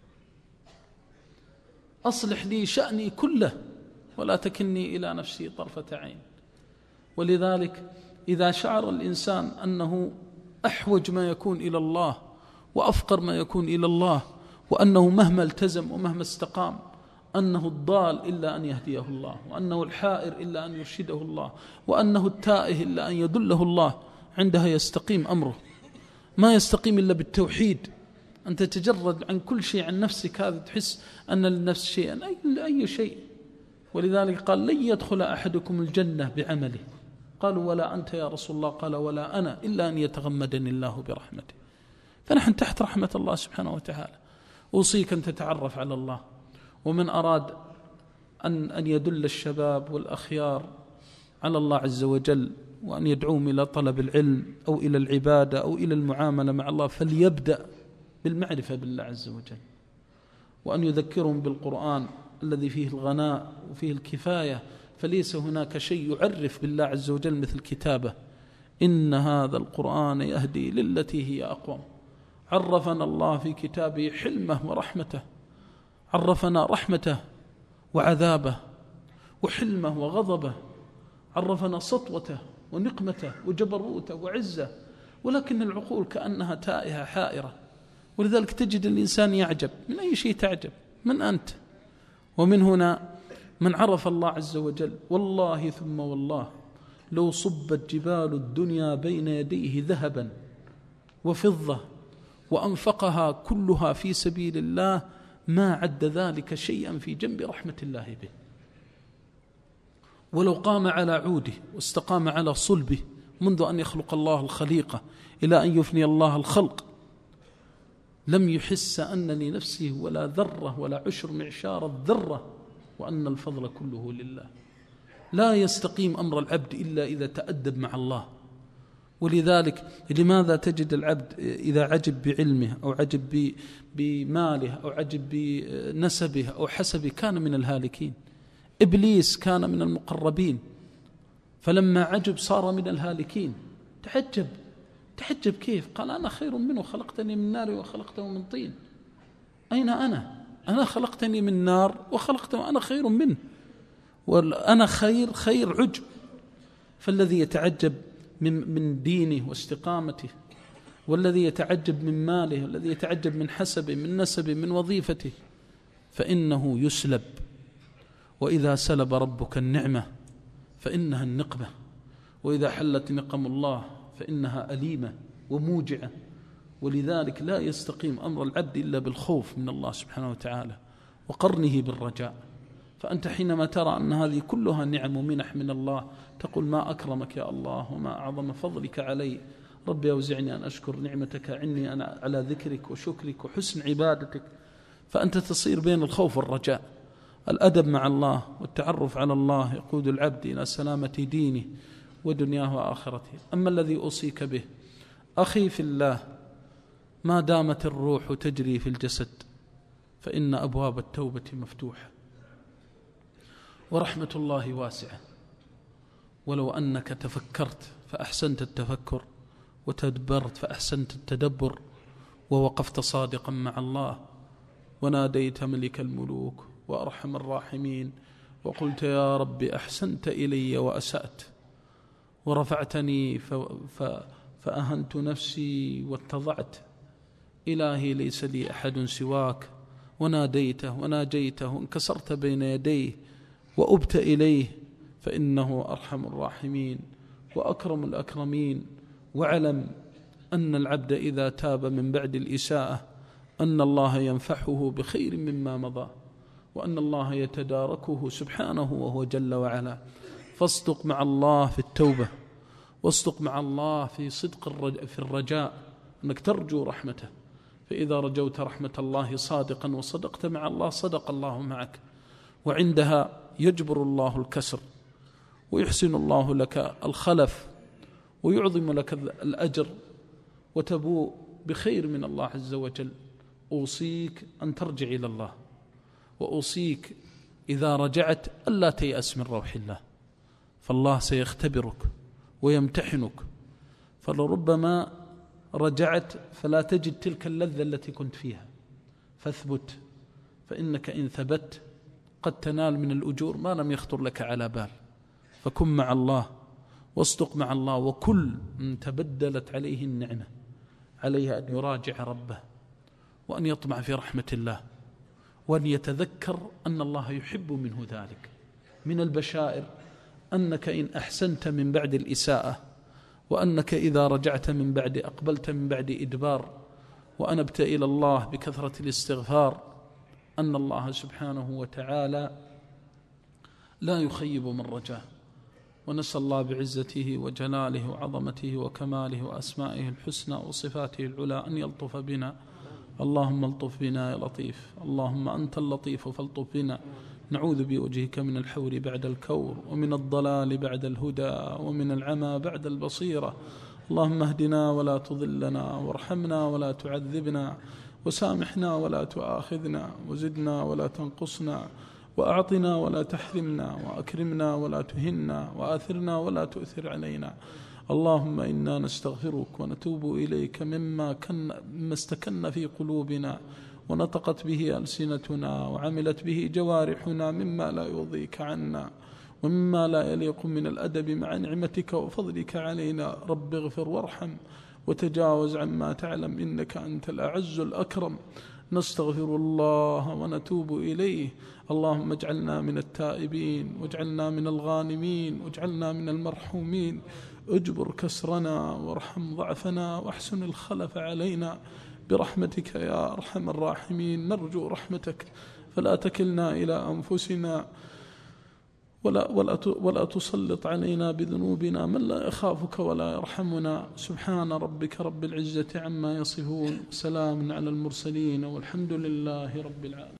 أصلح لي شأني كله ولا تكلني إلى نفسي طرفة عين. ولذلك إذا شعر الإنسان أنه أحوج ما يكون إلى الله وأفقر ما يكون إلى الله، وأنه مهما التزم ومهما استقام أنه الضال إلا أن يهديه الله، وأنه الحائر إلا أن يرشده الله، وأنه التائه إلا أن يدله الله، عندها يستقيم أمره. ما يستقيم إلا بالتوحيد، أن تتجرد عن كل شيء عن نفسك، هذا تحس أن للنفس شيئا، أي, أي شيء. ولذلك قال لن يدخل أحدكم الجنة بعمله. قالوا ولا أنت يا رسول الله؟ قال ولا أنا إلا أن يتغمدني الله برحمته. فنحن تحت رحمة الله سبحانه وتعالى. أوصيك أن تتعرف على الله. ومن أراد أن, أن يدل الشباب والأخيار على الله عز وجل وأن يدعوهم إلى طلب العلم أو إلى العبادة أو إلى المعاملة مع الله، فليبدأ بالمعرفة بالله عز وجل، وأن يذكرهم بالقرآن الذي فيه الغناء وفيه الكفاية. فليس هناك شيء يعرف بالله عز وجل مثل كتابه. إن هذا القرآن يهدي للتي هي أقوم. عرفنا الله في كتابه حلمه ورحمته، عرفنا رحمته وعذابه وحلمه وغضبه، عرفنا سطوته ونقمته وجبروته وعزه، ولكن العقول كأنها تائهة حائرة. ولذلك تجد الإنسان يعجب من أي شيء تعجب، من أنت؟ ومن هنا من عرف الله عز وجل والله ثم والله لو صبت جبال الدنيا بين يديه ذهبا وفضة وأنفقها كلها في سبيل الله ما عد ذلك شيئا في جنب رحمة الله به. ولو قام على عوده واستقام على صلبه منذ أن يخلق الله الخليقة إلى أن يفني الله الخلق لم يحس أن لنفسه ولا ذرة ولا عشر معشار الذرة، وأن الفضل كله لله. لا يستقيم أمر العبد إلا إذا تأدب مع الله. ولذلك لماذا تجد العبد إذا عجب بعلمه أو عجب بماله أو عجب بنسبه أو حسبه كان من الهالكين؟ إبليس كان من المقربين، فلما عجب صار من الهالكين. تعجب تعجب كيف؟ قال أنا خير منه، خلقتني من نار وخلقته من طين. أين أنا؟ أنا خلقتني من نار وخلقته، أنا خير منه، وأنا خير خير عجب. فالذي يتعجب من من دينه واستقامته، والذي يتعجب من ماله، والذي يتعجب من حسبه من نسبه من وظيفته، فإنه يسلب. وإذا سلب ربك النعمة فإنها النقمة، وإذا حلت نقم الله فإنها أليمة وموجعة. ولذلك لا يستقيم أمر العبد إلا بالخوف من الله سبحانه وتعالى وقرنه بالرجاء. فأنت حينما ترى أن هذه كلها نعم ومنح من الله تقول ما أكرمك يا الله وما أعظم فضلك علي. ربي أوزعني أن أشكر نعمتك عني أنا على ذكرك وشكرك وحسن عبادتك. فأنت تصير بين الخوف والرجاء. الأدب مع الله والتعرف على الله يقود العبد إلى سلامة دينه ودنياه وآخرته. أما الذي أوصيك به أخي في الله، ما دامت الروح تجري في الجسد فإن أبواب التوبة مفتوحة، ورحمة الله واسعة. ولو أنك تفكرت فأحسنت التفكر، وتدبرت فأحسنت التدبر، ووقفت صادقا مع الله، وناديت ملك الملوك وأرحم الراحمين وقلت يا رب أحسنت إلي وأسأت، ورفعتني ف... ف... فأهنت نفسي واتضعت، إلهي ليس لي أحد سواك، وناديته وناجيته وانكسرت بين يديه وأبت إليه، فإنه أرحم الراحمين وأكرم الأكرمين. واعلم أن العبد إذا تاب من بعد الإساءة أن الله ينفحه بخير مما مضى، وأن الله يتداركه سبحانه وهو جل وعلا. فاصدق مع الله في التوبة، واصدق مع الله في صدق الرجاء في الرجاء أنك ترجو رحمته. فإذا رجوت رحمة الله صادقا وصدقت مع الله صدق الله معك، وعندها يجبر الله الكسر ويحسن الله لك الخلف ويعظم لك الأجر وتبوء بخير من الله عز وجل. أوصيك أن ترجع إلى الله، وأوصيك إذا رجعت ألا تيأس من روح الله، فالله سيختبرك ويمتحنك. فلربما رجعت فلا تجد تلك اللذة التي كنت فيها، فاثبت، فإنك إن ثبت قد تنال من الأجور ما لم يخطر لك على بال. فكن مع الله واصدق مع الله، وكل من تبدلت عليه النعمة عليه أن يراجع ربه، وأن يطمع في رحمة الله، وأن يتذكر أن الله يحب منه ذلك. من البشائر أنك إن أحسنت من بعد الإساءة، وأنك إذا رجعت من بعد أقبلت من بعد إدبار، وأنبت إلى الله بكثرة الاستغفار أن الله سبحانه وتعالى لا يخيب من رجاه، ونسأل الله بعزته وجلاله وعظمته وكماله وأسمائه الحسنى وصفاته العلى أن يلطف بنا. اللهم الطف بنا يا لطيف، اللهم أنت اللطيف فالطف بنا. نعوذ بوجهك من الحور بعد الكور، ومن الضلال بعد الهدى، ومن العمى بعد البصيرة. اللهم اهدنا ولا تضلنا، وارحمنا ولا تعذبنا، وسامحنا ولا تؤاخذنا، وزدنا ولا تنقصنا، وأعطنا ولا تحرمنا، وأكرمنا ولا تهنا، وآثرنا ولا تؤثر علينا. اللهم إنا نستغفرك ونتوب إليك مما كن مما استكن في قلوبنا ونطقت به ألسنتنا وعملت به جوارحنا مما لا يرضيك عنا ومما لا يليق من الأدب مع نعمتك وفضلك علينا. رب اغفر وارحم وتجاوز عما تعلم، إنك أنت الأعز الأكرم. نستغفر الله ونتوب إليه. اللهم اجعلنا من التائبين، واجعلنا من الغانمين، واجعلنا من المرحومين. اجبر كسرنا وارحم ضعفنا واحسن الخلف علينا برحمتك يا أرحم الراحمين. نرجو رحمتك فلا تكلنا إلى أنفسنا، ولا, ولا, ولا تسلط علينا بذنوبنا من لا يخافك ولا يرحمنا. سبحان ربك رب العزة عما يصفون، سلام على المرسلين، والحمد لله رب العالمين.